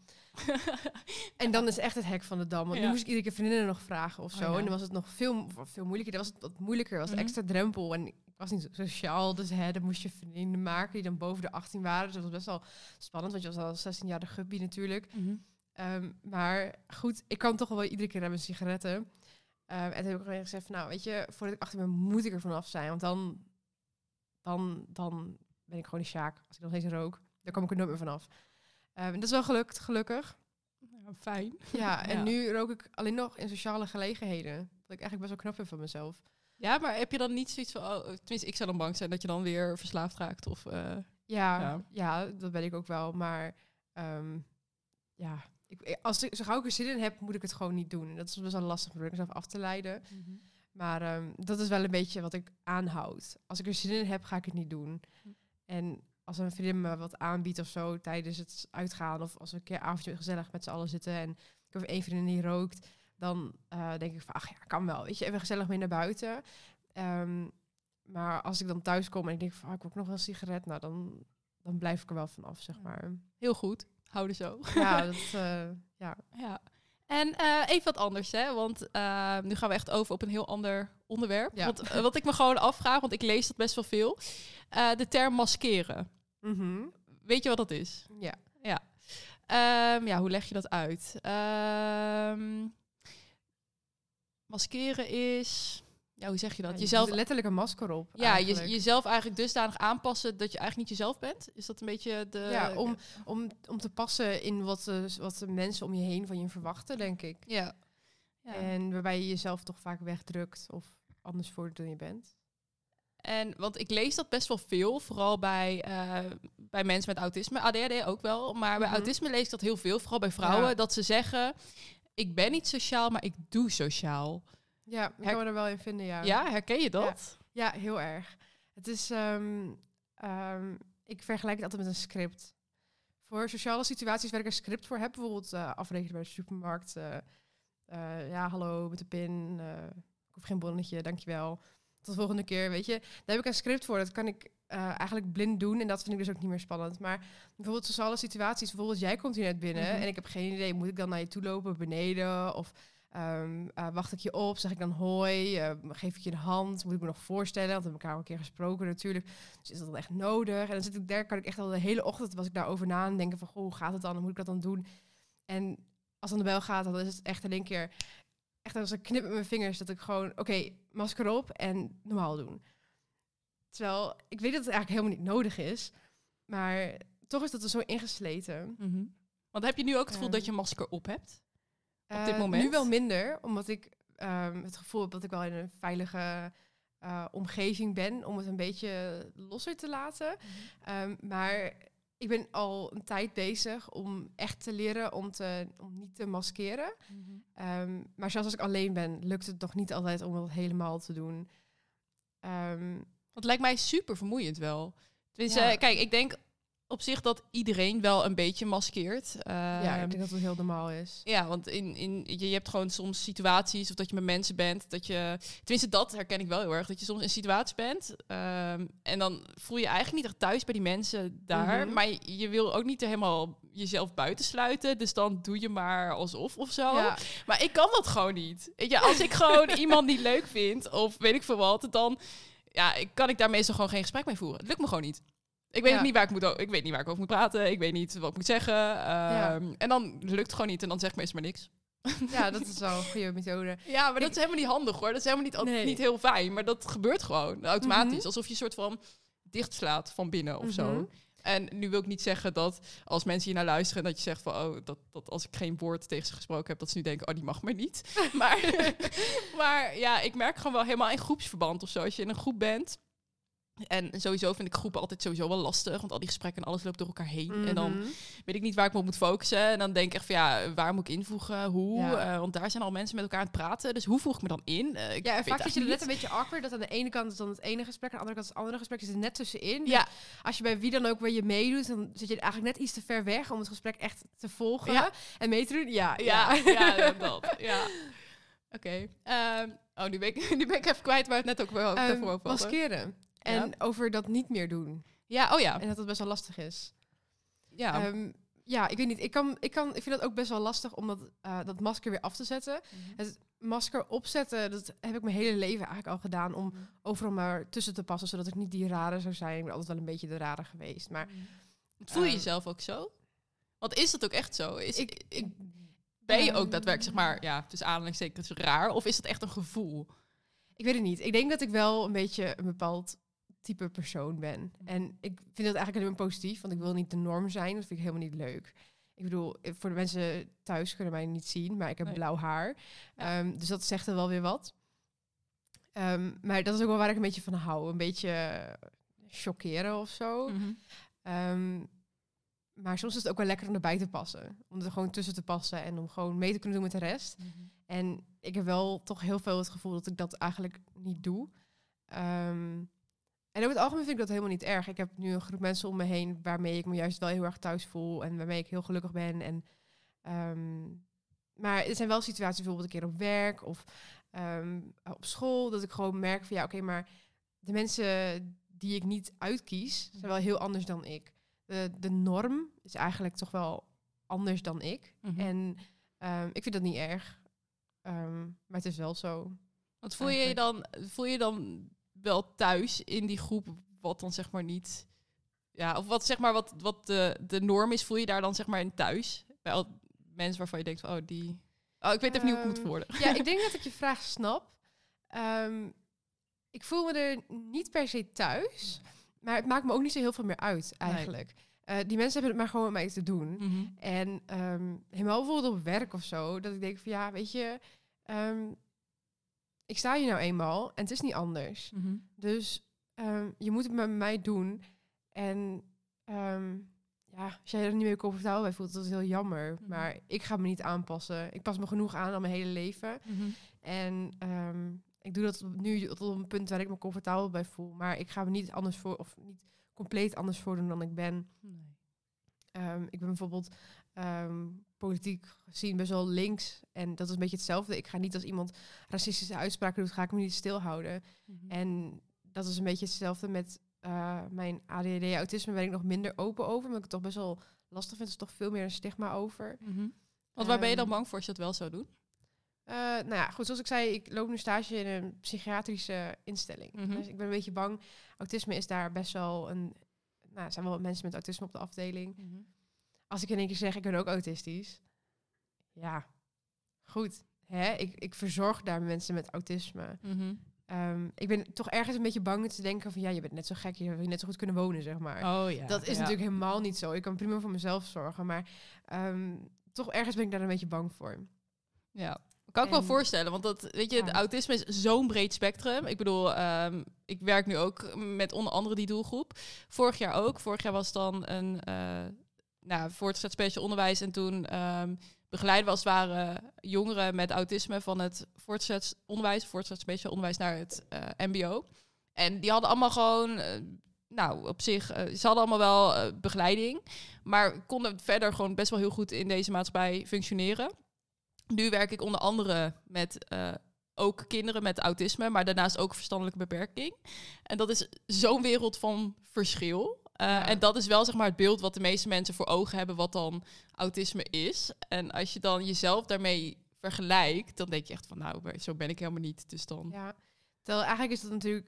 En dan is echt het hek van de dam. Want ja. nu moest ik iedere keer vriendinnen nog vragen of zo. Oh, ja. En dan was het nog veel, veel moeilijker. Dan was het wat moeilijker. Was het mm-hmm. extra drempel. En ik was niet sociaal. Dus hè, dan moest je vriendinnen maken die dan boven de achttien waren. Dus dat was best wel spannend. Want je was al zestien jaar de guppy natuurlijk. Mm-hmm. Um, maar goed, ik kan toch wel iedere keer hebben sigaretten. Um, en toen heb ik gewoon gezegd, nou weet je, voordat ik achttien ben moet ik er vanaf zijn. Want dan, dan, dan ben ik gewoon een sjaak. Als ik nog steeds rook, dan kom ik er nooit meer vanaf. Um, en dat is wel gelukt, gelukkig. Ja, fijn. Ja, en ja. nu rook ik alleen nog in sociale gelegenheden. Wat ik eigenlijk best wel knap vind van mezelf. Ja, maar heb je dan niet zoiets van... Oh, tenminste, ik zou dan bang zijn dat je dan weer verslaafd raakt? Of, uh, ja, ja. ja, dat ben ik ook wel. Maar um, ja, ik, als ik, zo gauw ik er zin in heb, moet ik het gewoon niet doen. Dat is best wel lastig om mezelf af te leiden. Mm-hmm. Maar um, dat is wel een beetje wat ik aanhoud. Als ik er zin in heb, ga ik het niet doen. Mm. En als een vriendin me wat aanbiedt of zo tijdens het uitgaan, of als we een keer avondje gezellig met z'n allen zitten en ik heb één vriendin die rookt, dan uh, denk ik van, ach ja, kan wel. Weet je, even gezellig mee naar buiten. Um, maar als ik dan thuis kom en ik denk van, ah, ik wil ook nog wel een sigaret, nou dan, dan blijf ik er wel vanaf, zeg maar. Heel goed. Houden zo. Ja, dat, uh, ja. ja. En uh, even wat anders, hè? Want uh, nu gaan we echt over op een heel ander onderwerp. Ja. Want, uh, wat ik me gewoon afvraag, want ik lees dat best wel veel. Uh, de term maskeren. Mm-hmm. Weet je wat dat is? Ja. Ja. Um, ja, hoe leg je dat uit? Um, maskeren is... Ja, hoe zeg je dat? Ja, jezelf letterlijk een masker op. Ja, je, jezelf eigenlijk dusdanig aanpassen dat je eigenlijk niet jezelf bent. Is dat een beetje de... Ja, om, om, om te passen in wat de, wat de mensen om je heen van je verwachten, denk ik. Ja. ja. En waarbij je jezelf toch vaak wegdrukt of anders voordoet dan je bent. En want ik lees dat best wel veel, vooral bij, uh, bij mensen met autisme. A D H D ook wel, maar mm-hmm. bij autisme lees ik dat heel veel. Vooral bij vrouwen, ja. dat ze zeggen, ik ben niet sociaal, maar ik doe sociaal. Ja, ik kan me er wel in vinden, ja. Ja, herken je dat? Ja, ja heel erg. Het is, um, um, ik vergelijk het altijd met een script. Voor sociale situaties waar ik een script voor heb, bijvoorbeeld uh, afrekenen bij de supermarkt. Uh, uh, ja, hallo, met de pin. Uh, ik hoef geen bonnetje, dankjewel. Tot de volgende keer, weet je. Daar heb ik een script voor. Dat kan ik uh, eigenlijk blind doen en dat vind ik dus ook niet meer spannend. Maar bijvoorbeeld sociale situaties, bijvoorbeeld jij komt hier net binnen mm-hmm. en ik heb geen idee, moet ik dan naar je toe lopen beneden of... Um, uh, wacht ik je op, zeg ik dan hoi, uh, geef ik je een hand, moet ik me nog voorstellen, want we hebben elkaar al een keer gesproken natuurlijk, dus is dat dan echt nodig? En dan zit ik daar, kan ik echt al de hele ochtend, was ik daarover na en denken van, goh, hoe gaat het dan, hoe moet ik dat dan doen? En als dan de bel gaat, dan is het echt in één keer, echt als ik knip met mijn vingers, dat ik gewoon, oké, okay, masker op en normaal doen. Terwijl, ik weet dat het eigenlijk helemaal niet nodig is, maar toch is dat er zo ingesleten. Mm-hmm. Want heb je nu ook het gevoel um, dat je een masker op hebt? Op dit moment? Uh, nu wel minder, omdat ik um, het gevoel heb dat ik wel in een veilige uh, omgeving ben om het een beetje losser te laten. Mm-hmm. Um, maar ik ben al een tijd bezig om echt te leren om, te, om niet te maskeren. Mm-hmm. Um, maar zelfs als ik alleen ben, lukt het nog niet altijd om het helemaal te doen. Um, het lijkt mij super vermoeiend wel. Tenminste, ja. Kijk, ik denk... op zich dat iedereen wel een beetje maskeert. Uh, ja, ik denk dat het heel normaal is. Ja, want in, in, je, je hebt gewoon soms situaties... of dat je met mensen bent, dat je... tenminste, dat herken ik wel heel erg. Dat je soms in situaties bent... Um, en dan voel je eigenlijk niet echt thuis bij die mensen daar. Mm-hmm. Maar je, je wil ook niet helemaal jezelf buitensluiten. Dus dan doe je maar alsof of zo. Ja. Maar ik kan dat gewoon niet. Weet je, als ik gewoon iemand niet leuk vind... of weet ik veel wat, dan... ja, ik, kan ik daar meestal gewoon geen gesprek mee voeren. Het lukt me gewoon niet. Ik weet ja. niet waar ik moet, o- ik weet niet waar ik over moet praten. Ik weet niet wat ik moet zeggen. Um, Ja. En dan lukt het gewoon niet. En dan zeg ik meestal maar niks. Ja, dat is wel een goede methode. Ja, maar dat Ik- is helemaal niet handig hoor. Dat is helemaal niet, al- Nee. niet heel fijn. Maar dat gebeurt gewoon automatisch. Mhm. Alsof je een soort van dichtslaat van binnen of zo. Mhm. En nu wil ik niet zeggen dat als mensen hier naar luisteren... dat je zegt van, oh, dat, dat als ik geen woord tegen ze gesproken heb... dat ze nu denken, oh, die mag mij niet. maar, maar ja, ik merk gewoon wel helemaal in groepsverband of zo. Als je in een groep bent... En sowieso vind ik groepen altijd sowieso wel lastig. Want al die gesprekken en alles loopt door elkaar heen. En dan Mhm. weet ik niet waar ik me op moet focussen. En dan denk ik echt van ja, waar moet ik invoegen? Hoe? Ja. Uh, want daar zijn al mensen met elkaar aan het praten. Dus hoe voeg ik me dan in? Uh, ik Ja, en weet vaak het is je er net niet. een beetje awkward. Dat aan de ene kant is dan het ene gesprek, aan de andere kant is het andere gesprek. Zit er net tussenin. Dus Ja, als je bij wie dan ook waar je meedoet, dan zit je eigenlijk net iets te ver weg om het gesprek echt te volgen Ja. en mee te doen. Ja, ja, ja, dat. Ja. Oké. Okay. Um, oh, nu ben, ik, nu ben ik even kwijt waar het net ook wel Um, even over hadden. maskeren. En Ja. over dat niet meer doen. Ja, oh ja. En dat het best wel lastig is. Ja. Um, ja, ik weet niet. Ik, kan, ik, kan, ik vind dat ook best wel lastig om dat, uh, dat masker weer af te zetten. Mhm. Het masker opzetten, dat heb ik mijn hele leven eigenlijk al gedaan om Mhm. overal maar tussen te passen, zodat ik niet die rare zou zijn. Ik ben altijd wel een beetje de rare geweest. Maar Voel je um, jezelf ook zo? Want is dat ook echt zo? Is, ik, ik, ben je ook um, daadwerkelijk, zeg maar, ja, tussen aanhalingstekens raar? Of is het echt een gevoel? ik weet het niet. Ik denk dat ik wel een beetje een bepaald type persoon ben. En ik vind dat eigenlijk alleen maar positief, want ik wil niet de norm zijn. Dat vind ik helemaal niet leuk. Ik bedoel, voor de mensen thuis kunnen mij niet zien, maar ik heb Nee. blauw haar. Ja. Um, dus dat zegt er wel weer wat. Um, maar dat is ook wel waar ik een beetje van hou. Een beetje chockeren of zo. Mm-hmm. Um, maar soms is het ook wel lekker om erbij te passen. Om er gewoon tussen te passen en om gewoon mee te kunnen doen met de rest. Mm-hmm. En ik heb wel toch heel veel het gevoel dat ik dat eigenlijk niet doe. Um, en over het algemeen vind ik dat helemaal niet erg. Ik heb nu een groep mensen om me heen waarmee ik me juist wel heel erg thuis voel en waarmee ik heel gelukkig ben. En, um, maar er zijn wel situaties, bijvoorbeeld een keer op werk of um, op school, dat ik gewoon merk van ja, oké, okay, maar de mensen die ik niet uitkies, zijn wel heel anders dan ik. De, de norm is eigenlijk toch wel anders dan ik. Mm-hmm. En um, ik vind dat niet erg. Um, maar het is wel zo. Want voel je je dan, voel je dan wel thuis in die groep wat dan zeg maar niet, ja, of wat zeg maar wat, wat de, de norm is, voel je daar dan zeg maar in thuis? Bij al mensen waarvan je denkt van, oh die, oh ik weet even um, niet hoe ik moet woorden. Ja, ik denk dat ik je vraag snap. Um, ik voel me er niet per se thuis, maar het maakt me ook niet zo heel veel meer uit eigenlijk. Nee. Uh, die mensen hebben het maar gewoon met mij te doen. Mm-hmm. En um, helemaal bijvoorbeeld op werk of zo, dat ik denk van ja, weet je, um, ik sta hier nou eenmaal en het is niet anders. Mm-hmm. Dus um, je moet het met mij doen. En um, ja, als jij er niet meer comfortabel bij voelt, dat is heel jammer. Mm-hmm. Maar ik ga me niet aanpassen. Ik pas me genoeg aan al mijn hele leven. Mm-hmm. En um, ik doe dat nu tot een punt waar ik me comfortabel bij voel. Maar ik ga me niet anders voor, of niet compleet anders voordoen dan ik ben. Nee. Um, ik ben bijvoorbeeld um, politiek gezien best wel links. En dat is een beetje hetzelfde. Ik ga niet als iemand racistische uitspraken doet, ga ik me niet stilhouden. Mm-hmm. En dat is een beetje hetzelfde met uh, mijn A D H D-autisme. Ben ik nog minder open over. Omdat ik het toch best wel lastig vind. Er is toch veel meer een stigma over. Mm-hmm. Want waar um, ben je dan bang voor als je dat wel zou doen? Uh, nou ja, goed, zoals ik zei, ik loop nu stage in een psychiatrische instelling. Mm-hmm. Dus ik ben een beetje bang. Autisme is daar best wel een... Nou, er zijn wel mensen met autisme op de afdeling. Mm-hmm. Als ik in één keer zeg, ik ben ook autistisch. Ja, goed. Hè? Ik, ik verzorg daar mensen met autisme. Mm-hmm. Um, ik ben toch ergens een beetje bang te denken van... ja, je bent net zo gek, je wil net zo goed kunnen wonen, zeg maar. Oh, ja. Dat is ja. natuurlijk helemaal niet zo. Ik kan prima voor mezelf zorgen. Maar um, toch ergens ben ik daar een beetje bang voor. Ja. Kan ik en, wel voorstellen, want dat, weet je, ja. het autisme is zo'n breed spectrum. Ik bedoel, um, ik werk nu ook met onder andere die doelgroep. Vorig jaar ook. Vorig jaar was dan een uh, nou, voortgezet speciaal onderwijs. En toen um, begeleiden we als het ware jongeren met autisme van het voortgezet onderwijs, voortgezet speciaal onderwijs naar het uh, M B O. En die hadden allemaal gewoon, uh, nou, op zich, uh, ze hadden allemaal wel uh, begeleiding, maar konden verder gewoon best wel heel goed in deze maatschappij functioneren. Nu werk ik onder andere met uh, ook kinderen met autisme, maar daarnaast ook verstandelijke beperking. En dat is zo'n wereld van verschil. Uh, ja. En dat is wel zeg maar het beeld wat de meeste mensen voor ogen hebben wat dan autisme is. En als je dan jezelf daarmee vergelijkt, dan denk je echt van nou, zo ben ik helemaal niet. Dus dan... Ja, terwijl eigenlijk is dat natuurlijk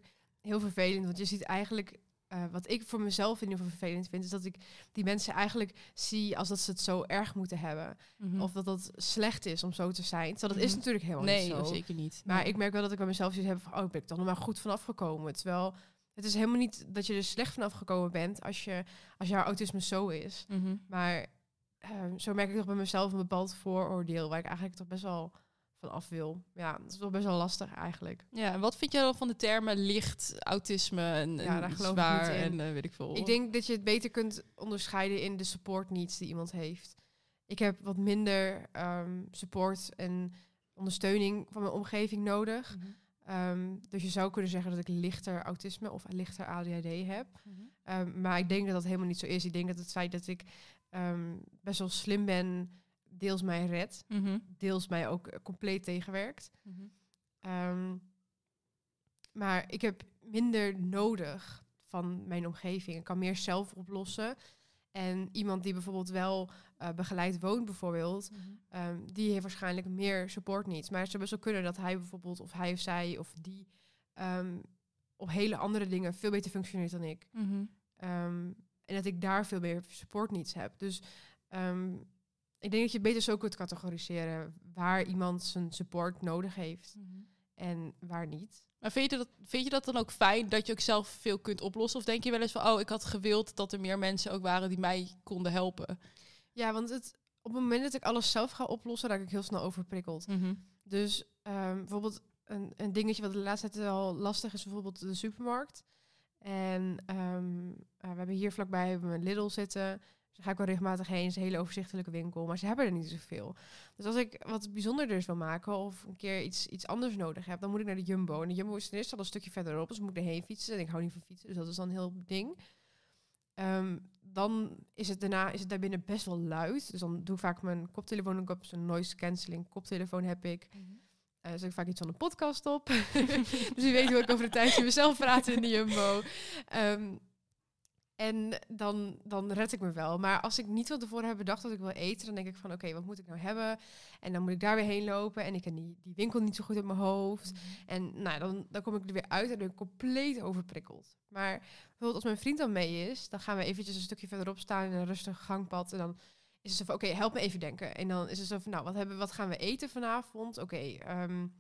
heel vervelend. Want je ziet eigenlijk, uh, wat ik voor mezelf in ieder geval vervelend vind, is dat ik die mensen eigenlijk zie als dat ze het zo erg moeten hebben. Mm-hmm. Of dat dat slecht is om zo te zijn. Terwijl dat Mm-hmm. is natuurlijk helemaal nee, niet zo. Nee, zeker niet. Maar nee. ik merk wel dat ik bij mezelf zoiets heb van, oh, ben ik dan er maar goed vanaf gekomen. Terwijl het is helemaal niet dat je er slecht vanaf gekomen bent als, je, als jouw autisme zo is. Mm-hmm. Maar uh, zo merk ik toch bij mezelf een bepaald vooroordeel waar ik eigenlijk toch best wel van af wil. Ja, dat is wel best wel lastig eigenlijk. Ja, en wat vind jij dan van de termen licht, autisme en, Ja, daar en geloof zwaar ik niet in. en uh, weet ik veel. Ik denk dat je het beter kunt onderscheiden in de support needs die iemand heeft. Ik heb wat minder um, support en ondersteuning van mijn omgeving nodig. Mm-hmm. Um, dus je zou kunnen zeggen dat ik lichter autisme of lichter A D H D heb. Mm-hmm. Um, maar ik denk dat dat helemaal niet zo is. Ik denk dat het feit dat ik um, best wel slim ben, deels mij redt. Mm-hmm. Deels mij ook uh, compleet tegenwerkt. Mm-hmm. Um, maar ik heb minder nodig van mijn omgeving. Ik kan meer zelf oplossen. En iemand die bijvoorbeeld wel uh, begeleid woont bijvoorbeeld, Mm-hmm. um, die heeft waarschijnlijk meer support needs. Maar het zou best wel kunnen dat hij bijvoorbeeld, of hij of zij, of die um, op hele andere dingen veel beter functioneert dan ik. Mm-hmm. Um, en dat ik daar veel meer support needs heb. Dus um, ik denk dat je het beter zo kunt categoriseren waar iemand zijn support nodig heeft Mm-hmm. en waar niet. Maar vind je, dat, vind je dat dan ook fijn dat je ook zelf veel kunt oplossen? Of denk je wel eens van, oh, ik had gewild dat er meer mensen ook waren die mij konden helpen? Ja, want het, op het moment dat ik alles zelf ga oplossen, raak ik heel snel overprikkeld. Mm-hmm. Dus um, bijvoorbeeld een, een dingetje wat de laatste tijd wel lastig is, bijvoorbeeld de supermarkt. En um, uh, we hebben hier vlakbij hebben we een Lidl zitten. Daar ga ik wel regelmatig heen. Het is een hele overzichtelijke winkel, maar ze hebben er niet zoveel. Dus als ik wat bijzonderders wil maken of een keer iets, iets anders nodig heb, dan moet ik naar de Jumbo. En de Jumbo is ten eerste al een stukje verderop, dus moet ik erheen fietsen. En ik hou niet van fietsen, dus dat is dan een heel ding. Um, dan is het daarna is het daarbinnen best wel luid. Dus dan doe ik vaak mijn koptelefoon ook op. Zo'n noise cancelling koptelefoon heb ik. Mm-hmm. Uh, zet ik vaak iets van een podcast op. Dus je weet hoe ik over de tijdje mezelf praat in de Jumbo. Um, en dan, dan red ik me wel. Maar als ik niet van tevoren heb bedacht wat ik wil eten, dan denk ik van oké, okay, wat moet ik nou hebben? En dan moet ik daar weer heen lopen. En ik ken die, die winkel niet zo goed in mijn hoofd. Mm-hmm. En nou, dan, dan kom ik er weer uit en ben ik compleet overprikkeld. Maar bijvoorbeeld als mijn vriend dan mee is, dan gaan we eventjes een stukje verderop staan in een rustig gangpad. En dan is het zo van, oké, okay, help me even denken. En dan is het zo van, nou, wat, hebben, wat gaan we eten vanavond? Oké, okay, um,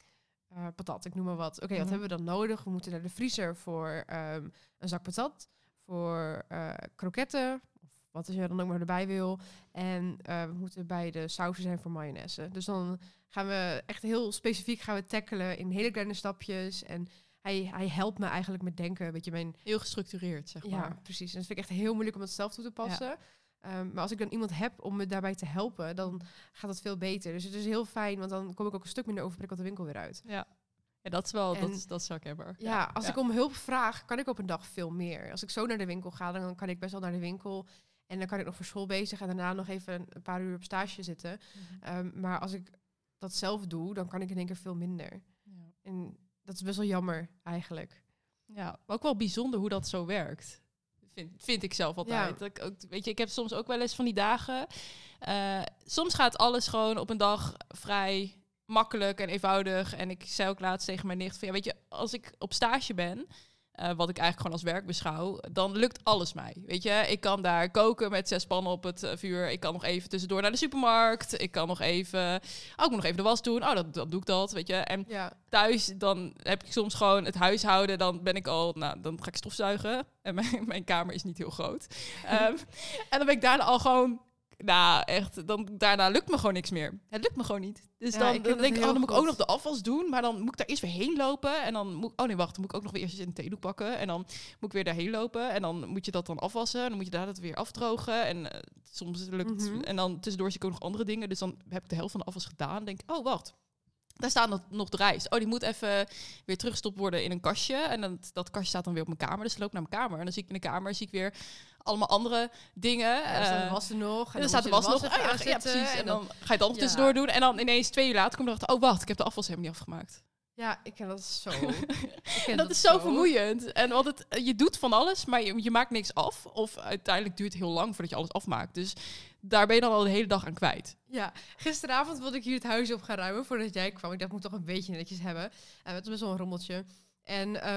uh, patat, ik noem maar wat. Oké, okay, mm-hmm. Wat hebben we dan nodig? We moeten naar de vriezer voor um, een zak patat, voor uh, kroketten, of wat je dan ook maar erbij wil. En uh, we moeten bij de sausen zijn voor mayonaise. Dus dan gaan we echt heel specifiek gaan we tackelen in hele kleine stapjes. En hij, hij helpt me eigenlijk met denken. Weet je, mijn... Heel gestructureerd, zeg maar. Ja, precies. En dat vind ik echt heel moeilijk om het zelf toe te passen. Ja. Um, maar als ik dan iemand heb om me daarbij te helpen, dan gaat het veel beter. Dus het is heel fijn, want dan kom ik ook een stuk minder overprikkeld de winkel weer uit. Ja. Ja, dat is wel, en, dat is, dat is zakkenbaar. Ja, ja, als ja. ik om hulp vraag, kan ik op een dag veel meer. Als ik zo naar de winkel ga, dan kan ik best wel naar de winkel. En dan kan ik nog voor school bezig en daarna nog even een paar uur op stage zitten. Mm-hmm. Um, maar als ik dat zelf doe, dan kan ik in één keer veel minder. Ja. En dat is best wel jammer, eigenlijk. Ja, maar ook wel bijzonder hoe dat zo werkt. Vind, vind ik zelf altijd. Ja. Dat ik ook, weet je, ik heb soms ook wel eens van die dagen. Uh, soms gaat alles gewoon op een dag vrij makkelijk en eenvoudig. En ik zei ook laatst tegen mijn nicht van, ja, weet je, als ik op stage ben, uh, wat ik eigenlijk gewoon als werk beschouw, dan lukt alles mij. Weet je, ik kan daar koken met zes pannen op het uh, vuur. Ik kan nog even tussendoor naar de supermarkt. Ik kan nog even, oh, ik moet nog even de was doen. Oh, dat, dan doe ik dat, weet je. En ja. thuis, dan heb ik soms gewoon het huishouden. Dan ben ik al, nou, dan ga ik stofzuigen. En mijn, mijn kamer is niet heel groot. um, en dan ben ik daarna al gewoon, nou, echt, dan, daarna lukt me gewoon niks meer. Het lukt me gewoon niet. Dus ja, dan, dan denk ik, oh, dan moet ik ook nog de afwas doen. Maar dan moet ik daar eerst weer heen lopen. En dan moet oh nee, wacht, dan moet ik ook nog weer eerst een theedoek pakken. En dan moet ik weer daarheen lopen. En dan moet je dat dan afwassen. En dan moet je daar dat weer afdrogen. En uh, soms lukt het. Mm-hmm. En dan tussendoor zie ik ook nog andere dingen. Dus dan heb ik de helft van de afwas gedaan. En denk ik, oh, wacht. Daar staat nog de rijst. Oh, die moet even weer teruggestopt worden in een kastje. En dan, dat kastje staat dan weer op mijn kamer. Dus ik loop naar mijn kamer. En dan zie ik in de kamer zie ik weer allemaal andere dingen. Ja, er staat de was er nog. En dan staat de was nog. Oh, ja, ja, precies. En dan ga je dan ja. tussendoor doen. En dan ineens twee uur later kom ik erachter, oh wacht, ik heb de afwas helemaal niet afgemaakt. Ja, ik ken dat zo. ik ken dat, dat is zo, zo vermoeiend. En want het, je doet van alles, maar je, je maakt niks af. Of uiteindelijk duurt het heel lang voordat je alles afmaakt. Dus daar ben je dan al de hele dag aan kwijt. Ja, gisteravond wilde ik hier het huis op gaan ruimen voordat jij kwam. Ik dacht, ik moet toch een beetje netjes hebben. Uh, het was best wel een rommeltje. En um,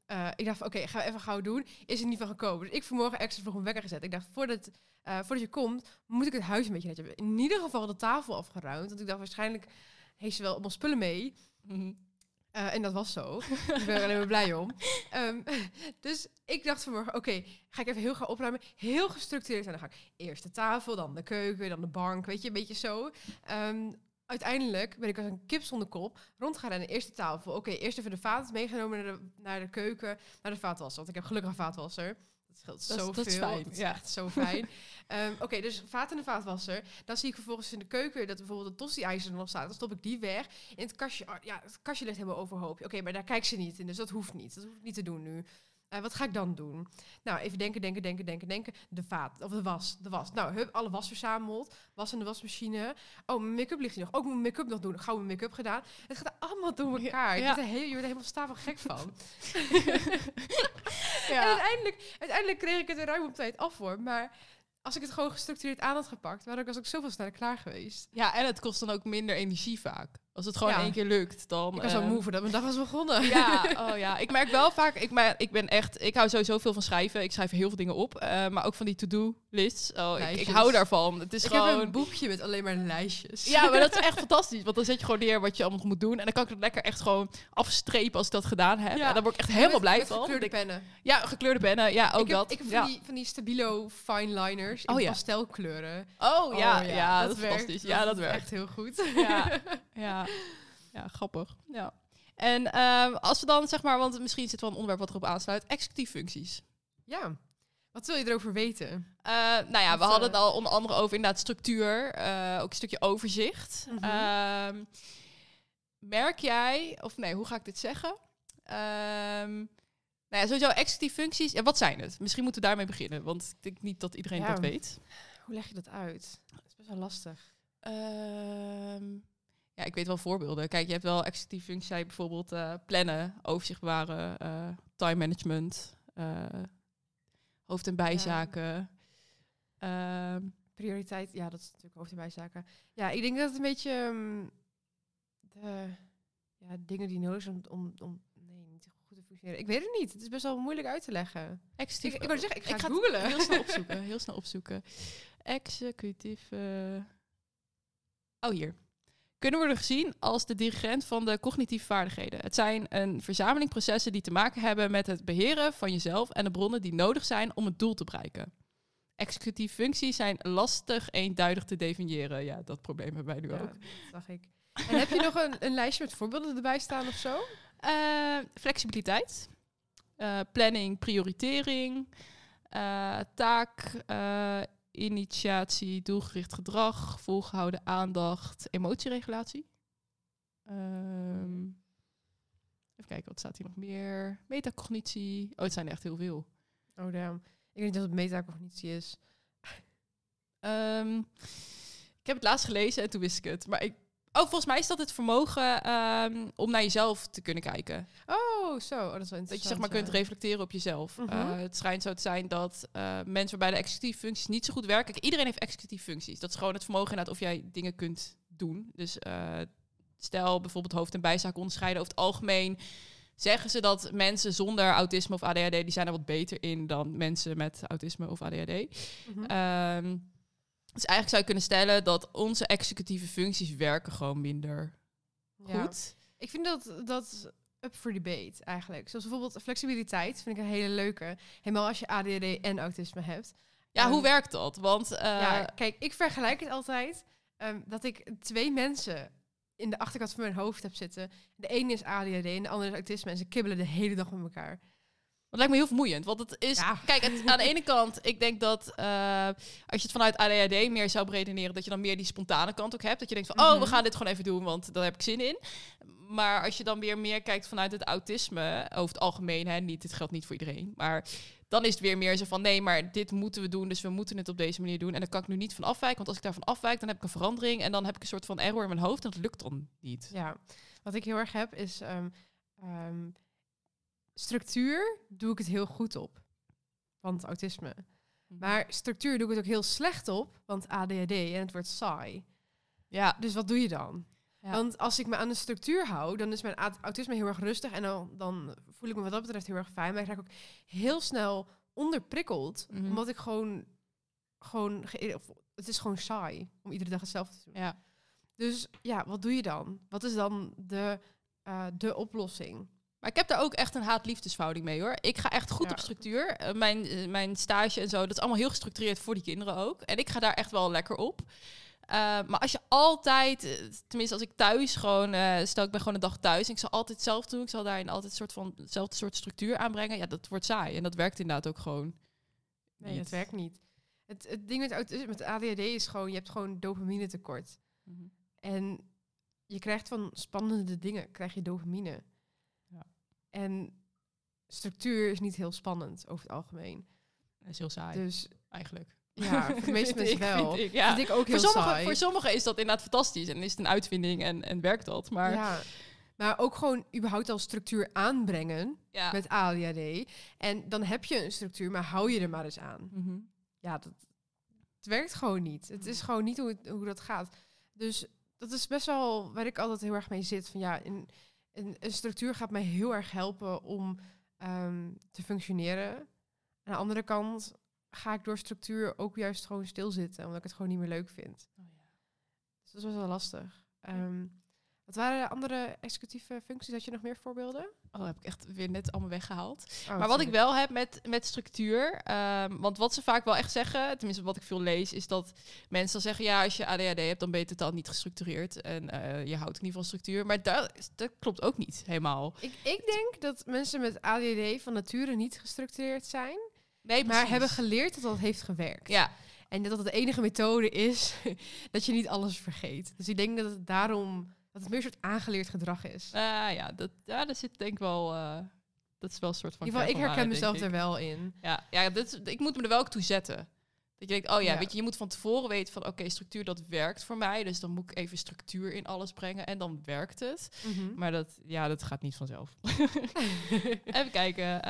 uh, ik dacht van, oké, okay, gaan we even gauw doen. Is er niet van gekomen. Dus ik vanmorgen extra vroeg een wekker gezet. Ik dacht, voordat, uh, voordat je komt, moet ik het huis een beetje netjes hebben. In ieder geval de tafel afgeruimd. Want ik dacht, waarschijnlijk heeft ze wel allemaal spullen mee. Mm-hmm. Uh, en dat was zo. Ik ben er alleen maar blij om. Um, dus ik dacht vanmorgen, oké, okay, ga ik even heel gauw opruimen. Heel gestructureerd. En dan ga ik eerst de tafel, dan de keuken, dan de bank. Weet je, een beetje zo. Um, uiteindelijk ben ik als een kip zonder kop rondgegaan naar de eerste tafel. Oké, okay, eerst even de vaat meegenomen naar de, naar de keuken, naar de vaatwasser. Want ik heb gelukkig een vaatwasser. Dat scheelt zoveel. Dat is fijn. Dat is ja. echt zo fijn. um, Oké, okay, dus vaat in de vaatwasser. Dan zie ik vervolgens in de keuken dat bijvoorbeeld de tosti-ijzer er nog staat. Dan stop ik die weg. In het kastje, oh, ja, het kastje ligt helemaal overhoop. Oké, okay, maar daar kijkt ze niet in, dus dat hoeft niet. Dat hoef ik niet te doen nu. Uh, wat ga ik dan doen? Nou, even denken, denken, denken, denken, denken. De vaat, of de was, de was. Nou, hup, alle was verzameld. Was in de wasmachine. Oh, mijn make-up ligt hier nog. Ook mijn make-up nog doen. Gauw mijn make-up gedaan. Het gaat allemaal door elkaar. Ja. Je, wordt he- je wordt er helemaal stapel gek van. ja. En uiteindelijk, uiteindelijk kreeg ik het er ruim op tijd af voor. Maar als ik het gewoon gestructureerd aan had gepakt, was ik, was ik zoveel sneller klaar geweest. Ja, en het kost dan ook minder energie vaak. Als het gewoon ja. één keer lukt, dan... Ik was uh, zo moe voordat mijn dag was begonnen. Ja, oh ja. Ik merk wel vaak... Ik, maar, ik ben echt... Ik hou sowieso veel van schrijven. Ik schrijf heel veel dingen op. Uh, maar ook van die to-do-lists. Oh, ik, ik hou daarvan. Het is ik gewoon... heb een boekje met alleen maar lijstjes. Ja, maar dat is echt fantastisch. Want dan zet je gewoon neer wat je allemaal nog moet doen. En dan kan ik het lekker echt gewoon afstrepen als ik dat gedaan heb. Ja. En dan word ik echt helemaal met, blij met van. gekleurde pennen. Ja, gekleurde pennen. Ja, ook ik heb, dat. Ik heb ja. van, die, van die Stabilo fine liners in oh, ja. pastelkleuren. Oh ja, oh, ja. ja dat, dat is werkt. fantastisch. Dat ja, dat is werkt. echt heel goed. Ja, ja. Ja, grappig. Ja. En um, als we dan, zeg maar, want misschien zit wel een onderwerp wat erop aansluit, executieve functies. Ja. Wat wil je erover weten? Uh, nou ja, wat, we hadden uh, het al onder andere over inderdaad structuur, uh, ook een stukje overzicht. Mm-hmm. Um, merk jij, of nee, hoe ga ik dit zeggen? Um, nou ja, sowieso executieve functies. Ja, wat zijn het? Misschien moeten we daarmee beginnen, want ik denk niet dat iedereen ja. dat weet. Hoe leg je dat uit? Dat is best wel lastig. Um, Ja, ik weet wel voorbeelden. Kijk, je hebt wel executieve functies, bijvoorbeeld uh, plannen, overzicht bewaren, uh, time management, uh, hoofd- en bijzaken. Ja. Uh, Prioriteit, ja, dat is natuurlijk hoofd- en bijzaken. Ja, ik denk dat het een beetje um, de ja, dingen die nodig zijn om, om, om nee, niet goed te functioneren. Ik weet het niet. Het is best wel moeilijk uit te leggen. Executief. Ik, ik wou zeggen, ik ga, ik het ga googlen. Het heel snel opzoeken. Heel snel opzoeken. Executief. Uh... Oh, hier. Kunnen worden gezien als de dirigent van de cognitieve vaardigheden. Het zijn een verzameling processen die te maken hebben met het beheren van jezelf en de bronnen die nodig zijn om het doel te bereiken. Executieve functies zijn lastig eenduidig te definiëren. Ja, dat probleem hebben wij nu ja, ook. Dat zag ik. En heb je nog een, een lijstje met voorbeelden erbij staan of zo? Uh, flexibiliteit, uh, planning, prioritering, uh, taak, uh, initiatie, doelgericht gedrag, volgehouden aandacht, emotieregulatie. Um, even kijken, wat staat hier nog meer? Metacognitie. Oh, het zijn er echt heel veel. Oh, damn. Ik weet niet dat het metacognitie is. Um, ik heb het laatst gelezen en toen wist ik het. Maar ik... Oh, volgens mij is dat het vermogen um, om naar jezelf te kunnen kijken. Oh, zo. Oh, dat is wel interessant. Dat je zeg maar ja. kunt reflecteren op jezelf. Uh-huh. Uh, het schijnt zo te zijn dat uh, mensen waarbij de executieve functies niet zo goed werken. Kijk, iedereen heeft executieve functies. Dat is gewoon het vermogen inderdaad of jij dingen kunt doen. Dus uh, stel bijvoorbeeld hoofd- en bijzaak onderscheiden. Over het algemeen zeggen ze dat mensen zonder autisme of A D H D... die zijn er wat beter in dan mensen met autisme of A D H D. Uh-huh. Um, Dus eigenlijk zou je kunnen stellen dat onze executieve functies werken gewoon minder ja. goed. Ik vind dat, dat up for debate eigenlijk. Zoals bijvoorbeeld flexibiliteit vind ik een hele leuke. Helemaal als je A D H D en autisme hebt. Ja, um, hoe hoe werkt dat? Want uh, ja, kijk, ik vergelijk het altijd um, dat ik twee mensen in de achterkant van mijn hoofd heb zitten. De ene is A D H D en de andere is autisme. En ze kibbelen de hele dag met elkaar. Dat lijkt me heel vermoeiend, want het is... Ja. Kijk, het, aan de ene kant, ik denk dat uh, als je het vanuit A D H D meer zou redeneren, dat je dan meer die spontane kant ook hebt. Dat je denkt van, mm-hmm. oh, we gaan dit gewoon even doen, want daar heb ik zin in. Maar als je dan weer meer kijkt vanuit het autisme, over het algemeen, hè, niet, dit geldt niet voor iedereen, maar dan is het weer meer zo van, nee, maar dit moeten we doen, dus we moeten het op deze manier doen. En daar kan ik nu niet van afwijken, want als ik daarvan afwijk, dan heb ik een verandering en dan heb ik een soort van error in mijn hoofd en dat lukt dan niet. Ja, wat ik heel erg heb is... Um, um, structuur doe ik het heel goed op, want autisme. Maar structuur doe ik het ook heel slecht op, want A D H D en het wordt saai. Ja. Dus wat doe je dan? Ja. Want als ik me aan de structuur hou, dan is mijn aut- autisme heel erg rustig. En dan, dan voel ik me wat dat betreft heel erg fijn. Maar ik raak ook heel snel onderprikkeld. Mm-hmm. Omdat ik gewoon... gewoon ge- of, het is gewoon saai om iedere dag hetzelfde te doen. Ja. Dus ja, wat doe je dan? Wat is dan de, uh, de oplossing? Maar ik heb daar ook echt een haat-liefdesverhouding mee, hoor. Ik ga echt goed Ja. op structuur. Uh, mijn, uh, mijn stage en zo, dat is allemaal heel gestructureerd voor die kinderen ook. En ik ga daar echt wel lekker op. Uh, maar als je altijd, uh, tenminste als ik thuis gewoon, uh, stel ik ben gewoon een dag thuis en ik zal altijd zelf doen, ik zal daarin altijd een soort van hetzelfde soort structuur aanbrengen. Ja, dat wordt saai en dat werkt inderdaad ook gewoon. Nee, niet. dat werkt niet. Het, het ding met, autisme, met A D H D is gewoon, je hebt gewoon dopamine tekort. Mm-hmm. En je krijgt van spannende dingen, krijg je dopamine. Ja. En structuur is niet heel spannend over het algemeen. Dat is heel saai, Dus eigenlijk. ja, voor de meeste mensen ik, wel. Vind ik, ja. Vind ik ook heel voor, sommigen, saai. voor sommigen is dat inderdaad fantastisch en is het een uitvinding en, en werkt dat. Maar Ja. Maar ook gewoon überhaupt al structuur aanbrengen ja. met A D H D. En dan heb je een structuur, maar hou je er maar eens aan. Mm-hmm. Ja, dat, het werkt gewoon niet. Het is gewoon niet hoe, het, hoe dat gaat. Dus dat is best wel waar ik altijd heel erg mee zit. Van ja, een, een, een structuur gaat mij heel erg helpen om um, te functioneren. Aan de andere kant ga ik door structuur ook juist gewoon stilzitten, omdat ik het gewoon niet meer leuk vind. Oh, ja. Dus dat is best wel lastig. Um, wat waren de andere executieve functies? Had je nog meer voorbeelden? Oh, heb ik echt weer net allemaal weggehaald. Oh, maar wat ik wel heb met, met structuur, um, want wat ze vaak wel echt zeggen, tenminste wat ik veel lees, is dat mensen dan zeggen, ja, als je A D H D hebt, dan ben je totaal niet gestructureerd. En uh, je houdt niet van structuur. Maar dat, dat klopt ook niet helemaal. Ik, ik denk dat mensen met A D H D van nature niet gestructureerd zijn. Nee, maar hebben geleerd dat dat heeft gewerkt. Ja. En dat het de enige methode is dat je niet alles vergeet. Dus ik denk dat het daarom, dat het meer een soort aangeleerd gedrag is. Uh, ja, dat, ja, dat zit denk ik wel, uh, dat is wel een soort van... In ieder geval, ik herken mezelf ik. er wel in. Ja, ja dat, ik moet me er wel ook toe zetten. Dat je denkt, oh ja, ja. weet je, je moet van tevoren weten van, oké, okay, structuur, dat werkt voor mij. Dus dan moet ik even structuur in alles brengen en dan werkt het. Mm-hmm. Maar dat, ja, dat gaat niet vanzelf. Even kijken.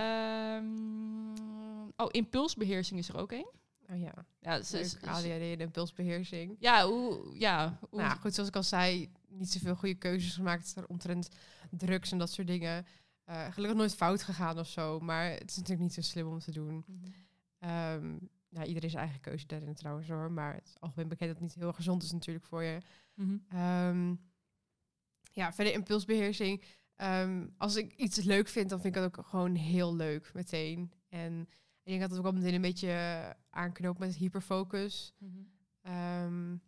Um, oh, impulsbeheersing is er ook een. Oh ja, ja dus, dus, A D H D en impulsbeheersing. Ja, hoe, ja. Hoe nou goed, zoals ik al zei, niet zoveel goede keuzes gemaakt omtrent drugs en dat soort dingen. Uh, gelukkig nooit fout gegaan of zo, maar het is natuurlijk niet zo slim om te doen. Mm-hmm. Um, ja, iedereen zijn eigen keuze daarin trouwens hoor, maar het is algemeen bekend dat het niet heel gezond is natuurlijk voor je. Mm-hmm. Um, ja, verder impulsbeheersing. Um, als ik iets leuk vind, dan vind ik dat ook gewoon heel leuk meteen. En ik denk dat het ook al meteen een beetje aanknoopt met hyperfocus. Mm-hmm. Um,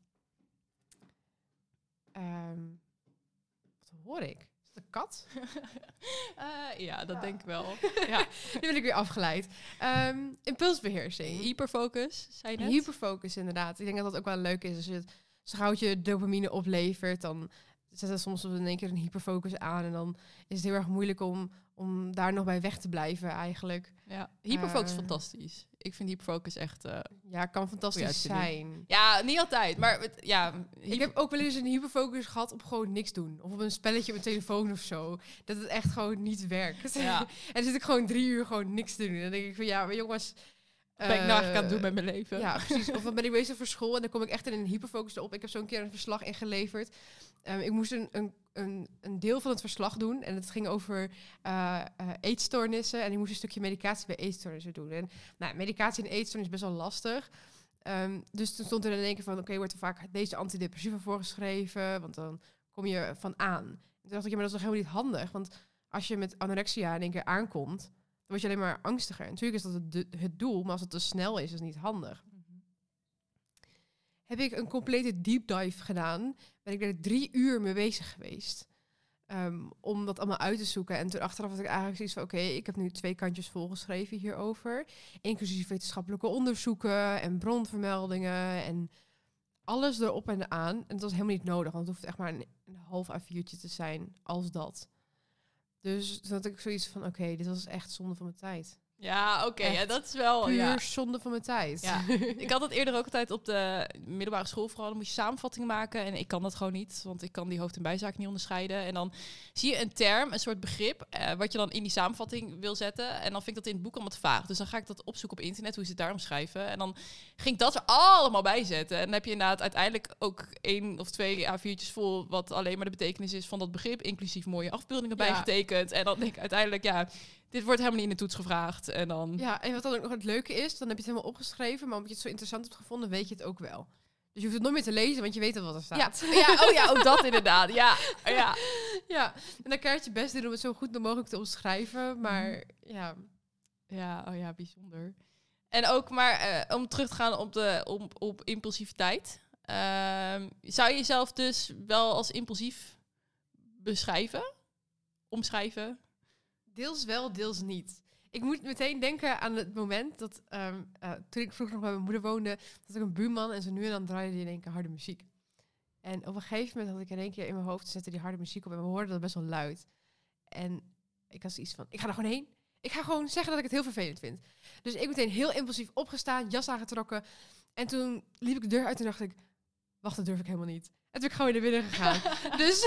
um, wat hoor ik? Is dat een kat? uh, ja, dat ja. denk ik wel. Ja. Nu ben ik weer afgeleid. Um, impulsbeheersing. Hyperfocus, zei je net? Hyperfocus, inderdaad. Ik denk dat dat ook wel leuk is. Als je het zo gauw je dopamine oplevert, dan zet het soms in één keer een hyperfocus aan. En dan is het heel erg moeilijk om, om daar nog bij weg te blijven eigenlijk. Ja, hyperfocus uh, is fantastisch. Ik vind hyperfocus echt... Uh, ja, kan fantastisch zijn. Ja, niet altijd, maar het, ja... Hyper- ik heb ook wel eens een hyperfocus gehad op gewoon niks doen. Of op een spelletje op mijn telefoon of zo. Dat het echt gewoon niet werkt. Ja. En dan zit ik gewoon drie uur gewoon niks te doen. En dan denk ik van, ja, maar jongens... Wat ben ik nou eigenlijk aan het doen met mijn leven? Ja, precies. Of dan ben ik bezig voor school en dan kom ik echt in een hyperfocus op. Ik heb zo'n keer een verslag ingeleverd. Um, ik moest een, een, een, een deel van het verslag doen. En het ging over uh, uh, eetstoornissen. En ik moest een stukje medicatie bij eetstoornissen doen. En nou, medicatie en eetstoornis is best wel lastig. Um, dus toen stond er in één keer van... Oké, okay, wordt er vaak deze antidepressiva voorgeschreven. Want dan kom je van aan. En toen dacht ik, ja, maar dat is toch helemaal niet handig. Want als je met anorexia in één keer aankomt... dan word je alleen maar angstiger. En natuurlijk is dat het, de, het doel, maar als het te snel is, is het niet handig. Mm-hmm. Heb ik een complete deep dive gedaan. Ben ik er drie uur mee bezig geweest. Um, om dat allemaal uit te zoeken. En toen achteraf had ik eigenlijk zoiets van... oké, okay, ik heb nu twee kantjes volgeschreven hierover. Inclusief wetenschappelijke onderzoeken en bronvermeldingen. En alles erop en aan. En dat was helemaal niet nodig. Want het hoeft echt maar een, een half A viertje te zijn als dat. Dus toen had ik zoiets van, oké, okay, dit was echt zonde van mijn tijd. Ja, oké. Echt Ja, dat is wel... Puur Ja. zonde van mijn tijd. Ja, ik had het eerder ook altijd op de middelbare school vooral. Dan moet je samenvattingen maken. En ik kan dat gewoon niet, want ik kan die hoofd- en bijzaak niet onderscheiden. En dan zie je een term, een soort begrip, eh, wat je dan in die samenvatting wil zetten. En dan vind ik dat in het boek allemaal te vaag. Dus dan ga ik dat opzoeken op internet, hoe ze het daarom schrijven. En dan ging ik dat er allemaal bij zetten. En dan heb je inderdaad uiteindelijk ook één of twee A viertjes vol, wat alleen maar de betekenis is van dat begrip, inclusief mooie afbeeldingen Ja. bijgetekend. En dan denk ik uiteindelijk, ja, dit wordt helemaal niet in de toets gevraagd. En dan... Ja, en wat dan ook nog het leuke is, dan heb je het helemaal opgeschreven, maar omdat je het zo interessant hebt gevonden, weet je het ook wel. Dus je hoeft het nooit meer te lezen, want je weet al wat er staat. Ja, ja, oh ja, ook dat inderdaad. Ja, ja. Ja, en dan kan je het je best doen om het zo goed mogelijk te omschrijven, maar ja. Ja, oh ja, bijzonder. En ook maar eh, om terug te gaan op, de, op, op impulsiviteit. Ehm, zou je jezelf dus wel als impulsief beschrijven? Omschrijven? Deels wel, deels niet. Ik moet meteen denken aan het moment dat, um, uh, toen ik vroeger nog bij mijn moeder woonde, dat ik een buurman en zo nu en dan draaide die in één keer harde muziek. En op een gegeven moment had ik in één keer in mijn hoofd zette die harde muziek op en we hoorden dat best wel luid. En ik had zoiets van, ik ga er gewoon heen. Ik ga gewoon zeggen dat ik het heel vervelend vind. Dus ik meteen heel impulsief opgestaan, jas aangetrokken. En toen liep ik de deur uit en dacht ik, wacht, dat durf ik helemaal niet. En toen ben ik gewoon naar binnen gegaan. dus,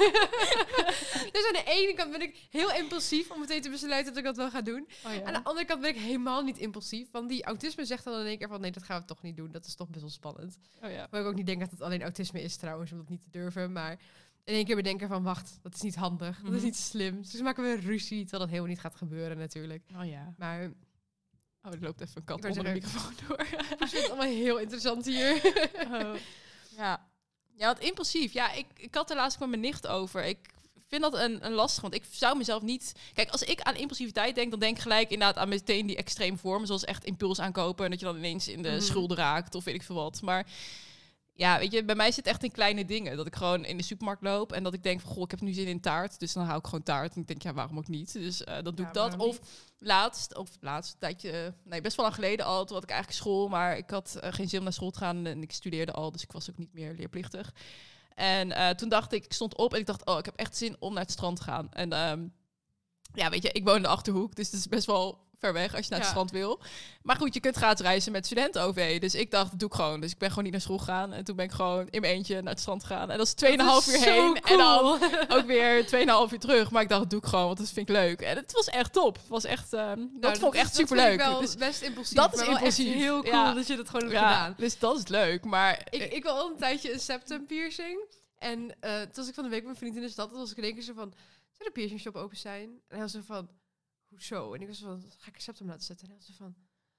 dus aan de ene kant ben ik heel impulsief om meteen te besluiten dat ik dat wel ga doen. Oh ja. Aan de andere kant ben ik helemaal niet impulsief. Want die autisme zegt dan in één keer van, nee, dat gaan we toch niet doen. Dat is toch best wel spannend. Oh ja. Waar ik ook niet denk dat het alleen autisme is trouwens, om dat niet te durven. Maar in één keer bedenken van, wacht, dat is niet handig. Dat is Mhm. niet slim. Dus maken we ruzie, terwijl dat helemaal niet gaat gebeuren natuurlijk. Oh ja. Maar Oh, er loopt even een kat Ik wou onder de zeggen- microfoon door. ik vind het allemaal heel interessant hier. Oh. Ja. Ja, wat impulsief. Ja, ik, ik had er laatst ook met mijn nicht over. Ik vind dat een, een lastig, want ik zou mezelf niet... Kijk, als ik aan impulsiviteit denk, dan denk ik gelijk inderdaad aan meteen die extreme vormen, zoals echt impuls aankopen en dat je dan ineens in de Mhm. schulden raakt of weet ik veel wat. Maar ja, weet je, bij mij zit het echt in kleine dingen. Dat ik gewoon in de supermarkt loop en dat ik denk van, goh, ik heb nu zin in taart, dus dan hou ik gewoon taart. En ik denk, ja, waarom ook niet? Dus uh, dan doe Ja, ik dat. waarom Of laatst, of laatst, een tijdje, nee, best wel lang geleden al, toen had ik eigenlijk school, maar ik had uh, geen zin om naar school te gaan en ik studeerde al, dus ik was ook niet meer leerplichtig. En uh, toen dacht ik, ik stond op en ik dacht, oh, ik heb echt zin om naar het strand te gaan. En um, ja, weet je, ik woon in de Achterhoek, dus het is best wel ver weg als je naar het Ja. strand wil. Maar goed, je kunt gratis reizen met studenten-O V. Dus ik dacht, dat doe ik gewoon. Dus ik ben gewoon niet naar school gegaan. En toen ben ik gewoon in mijn eentje naar het strand gegaan. En dat is tweeënhalf uur heen. En dan ook weer tweeënhalf uur terug. Maar ik dacht, dat doe ik gewoon, want dat vind ik leuk. En het was echt top. Het was echt, uh, dat Nou, vond ik echt is- dat superleuk. vind ik wel Dus, best impulsief. dat is maar wel echt impulsief. heel cool Ja. dat je dat gewoon hebt ja, gedaan. dus dat is leuk. Maar Ik, ik wil al een tijdje een septum piercing. En uh, toen was ik van de week met mijn vriend in de stad. Toen was ik in één keer zo van, zou de piercing shop open zijn? En hij was zo van, hoezo? En ik was van, ga ik een septum laten zetten? En hij was zo van,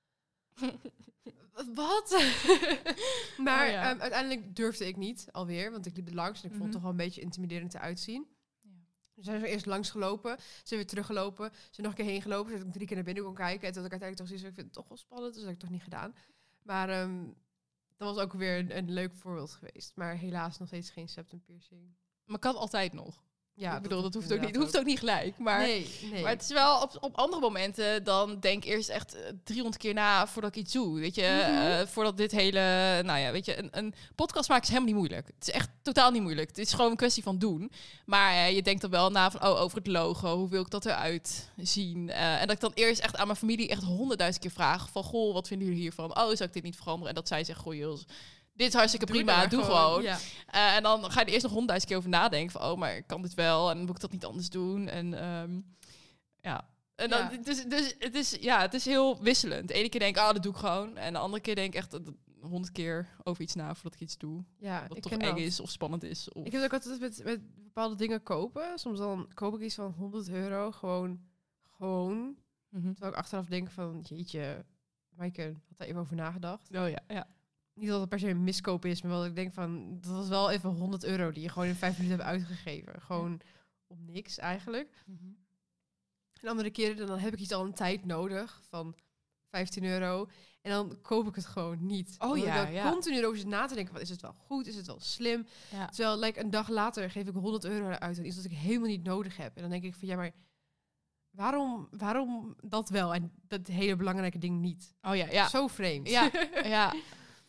wat? maar Oh ja. um, uiteindelijk durfde ik niet alweer. Want ik liep er langs en ik vond het Mhm. toch wel een beetje intimiderend eruit zien. Ja. Dus zijn we eerst langs gelopen, zijn weer teruggelopen, zijn nog een keer heen gelopen, zodat ik drie keer naar binnen kon kijken. En toen had ik uiteindelijk toch zoiets van, ik vind het toch wel spannend, dus dat heb ik toch niet gedaan. Maar um, dat was ook weer een, een leuk voorbeeld geweest. Maar helaas nog steeds geen septum piercing. maar kan altijd nog. Ja, ik bedoel, dat, hoeft ook inderdaad niet, hoeft ook niet gelijk. Maar, nee, nee. maar het is wel op, op andere momenten, dan denk ik eerst echt uh, driehonderd keer na voordat ik iets doe. Weet je, Mhm. uh, voordat dit hele, nou ja, weet je, een, een podcast maken is helemaal niet moeilijk. Het is echt totaal niet moeilijk. Het is gewoon een kwestie van doen. Maar uh, je denkt dan wel na van, oh, over het logo, hoe wil ik dat eruit zien? Uh, en dat ik dan eerst echt aan mijn familie echt honderdduizend keer vraag van, goh, wat vinden jullie hiervan? Oh, zou ik dit niet veranderen? En dat zij zeggen, goh, Jules, dit is hartstikke Doe prima, daar doe gewoon. Ja. Uh, en dan ga je er eerst nog honderdduizend keer over nadenken van, oh, maar kan dit wel? En moet ik dat niet anders doen? En um, ja, en dan, Ja. Dus, dus het is, ja, het is heel wisselend. De ene keer denk ik, ah, dat doe ik gewoon. En de andere keer denk ik echt honderd keer over iets na voordat ik iets doe. Ja, Dat ik toch ken eng dat. is of spannend is. Of... Ik heb ook altijd met, met bepaalde dingen kopen. Soms dan koop ik iets van honderd euro. Gewoon, gewoon. Mm-hmm. Terwijl ik achteraf denk van, jeetje, Maaike, had daar even over nagedacht. Oh ja, ja. Niet dat het per se een miskoop is, maar wel dat ik denk van, dat was wel even honderd euro die je gewoon in vijf minuten hebt uitgegeven. Gewoon om niks eigenlijk. Mm-hmm. En andere keren dan heb ik iets al een tijd nodig van vijftien euro. En dan koop ik het gewoon niet. Oh Omdat ja, ik dan ja. continu erover zit na te denken van, is het wel goed? Is het wel slim? Ja. Terwijl like, een dag later geef ik honderd euro uit aan iets dat ik helemaal niet nodig heb. En dan denk ik van, ja, maar waarom, waarom dat wel? En dat hele belangrijke ding niet. Oh ja, ja. Zo vreemd. Ja, ja.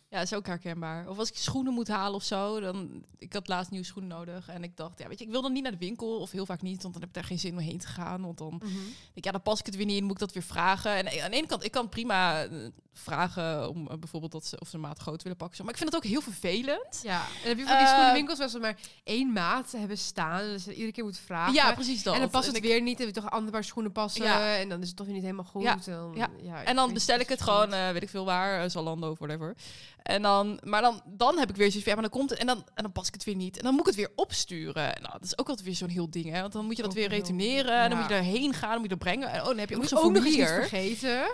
Ja, is ook herkenbaar. Of als ik schoenen moet halen of zo, dan... Ik had laatst nieuwe schoenen nodig en ik dacht, ja, weet je, ik wil dan niet naar de winkel, of heel vaak niet, want dan heb ik daar geen zin om heen te gaan, want dan... Mm-hmm. denk ik, ja, dan pas ik het weer niet in, moet ik dat weer vragen. En aan de ene kant, ik kan prima uh, vragen om uh, bijvoorbeeld dat ze of ze een maat groot willen pakken. Zo. Maar ik vind het ook heel vervelend. Ja, en heb je voor die Uh, schoenenwinkels wel maar één maat hebben staan, dus je iedere keer moet vragen. Ja, precies dat. En dan past het ik, weer niet, en we toch een ander paar schoenen passen, Ja. en dan is het toch weer niet helemaal goed. Ja, En dan, ja. ja, En dan weet bestel het ik het niet. gewoon, uh, weet ik veel waar, uh, Zalando of whatever. En dan, maar dan, dan heb ik weer zoiets van, ja, maar dan komt het en dan, en dan pas ik het weer niet. En dan moet ik het weer opsturen. En nou, dat is ook altijd weer zo'n heel ding, hè. Want dan moet je dat Ook weer heel- retourneren. ja. En dan moet je daarheen gaan, dan moet je dat brengen. En oh, dan heb je ook Moet zo'n je ook nog eens iets formulier. vergeten.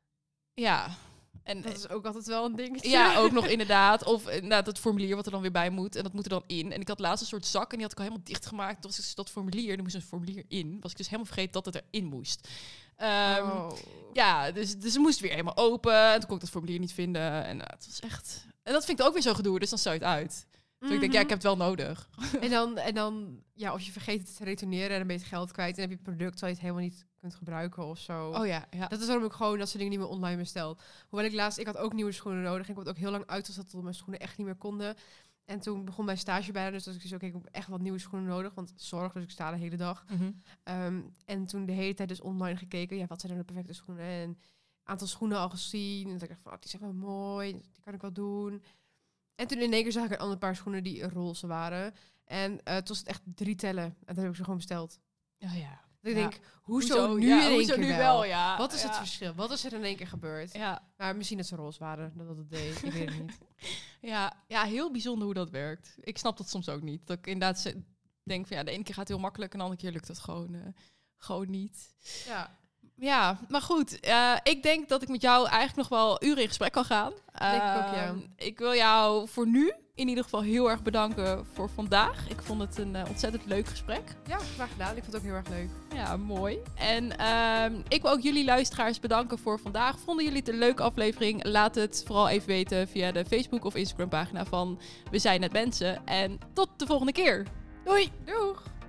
Ja. En, Dat is ook altijd wel een dingetje. ja, ook nog inderdaad. Of inderdaad het formulier wat er dan weer bij moet. En dat moet er dan in. En ik had laatst een soort zak en die had ik al helemaal dichtgemaakt. Toen was dus dat formulier, er moest een formulier in. Was ik dus helemaal vergeten dat het erin moest. Um, Oh. Ja, dus, dus het moest weer helemaal open. En toen kon ik dat formulier niet vinden. En uh, het was echt... En dat vind ik ook weer zo gedoe, dus dan zou je het uit. Dus ik denk, ja, ik heb het wel nodig. En dan, en dan, ja, of je vergeet het te retourneren en dan ben je het geld kwijt. En dan heb je het product terwijl je het helemaal niet kunt gebruiken of zo. Oh ja, ja. Dat is waarom ik gewoon dat soort dingen niet meer online bestel. Hoewel ik laatst, ik had ook nieuwe schoenen nodig. En ik had ook heel lang uitgesteld tot mijn schoenen echt niet meer konden. En toen begon mijn stage bijna, dus dat ik dus ook, ik heb echt wat nieuwe schoenen nodig. Want zorg, dus ik sta de hele dag. Mm-hmm. Um, en toen de hele tijd dus online gekeken. Ja, wat zijn nou de perfecte schoenen? En een aantal schoenen al gezien. En toen dacht ik van, oh, die zijn wel mooi. Die kan ik wel doen. En toen in één keer zag ik een ander paar schoenen die roze waren. En uh, het was echt drie tellen. En toen heb ik ze gewoon besteld. Oh ja. Dat ik Ja. denk, hoezo, nu ja, in één hoezo keer nu wel? wel? Ja. Wat is ja. het verschil? Wat is er in één keer gebeurd? Ja. Maar misschien dat ze roze waren, dat dat het deed. Ik weet het niet. Ja, ja, heel bijzonder hoe dat werkt. Ik snap dat soms ook niet. Dat ik inderdaad ze- denk van, ja, de ene keer gaat het heel makkelijk en de andere keer lukt het gewoon, uh, gewoon niet. Ja, Ja, maar goed. Uh, ik denk dat ik met jou eigenlijk nog wel uren in gesprek kan gaan. Denk ik ook, ja. Uh, ik wil jou voor nu in ieder geval heel erg bedanken voor vandaag. Ik vond het een uh, ontzettend leuk gesprek. ja, graag gedaan. Ik vond het ook heel erg leuk. Ja, mooi. En uh, ik wil ook jullie luisteraars bedanken voor vandaag. Vonden jullie het een leuke aflevering? Laat het vooral even weten via de Facebook of Instagram pagina van We Zijn Net Mensen. En tot de volgende keer. Doei! Doeg!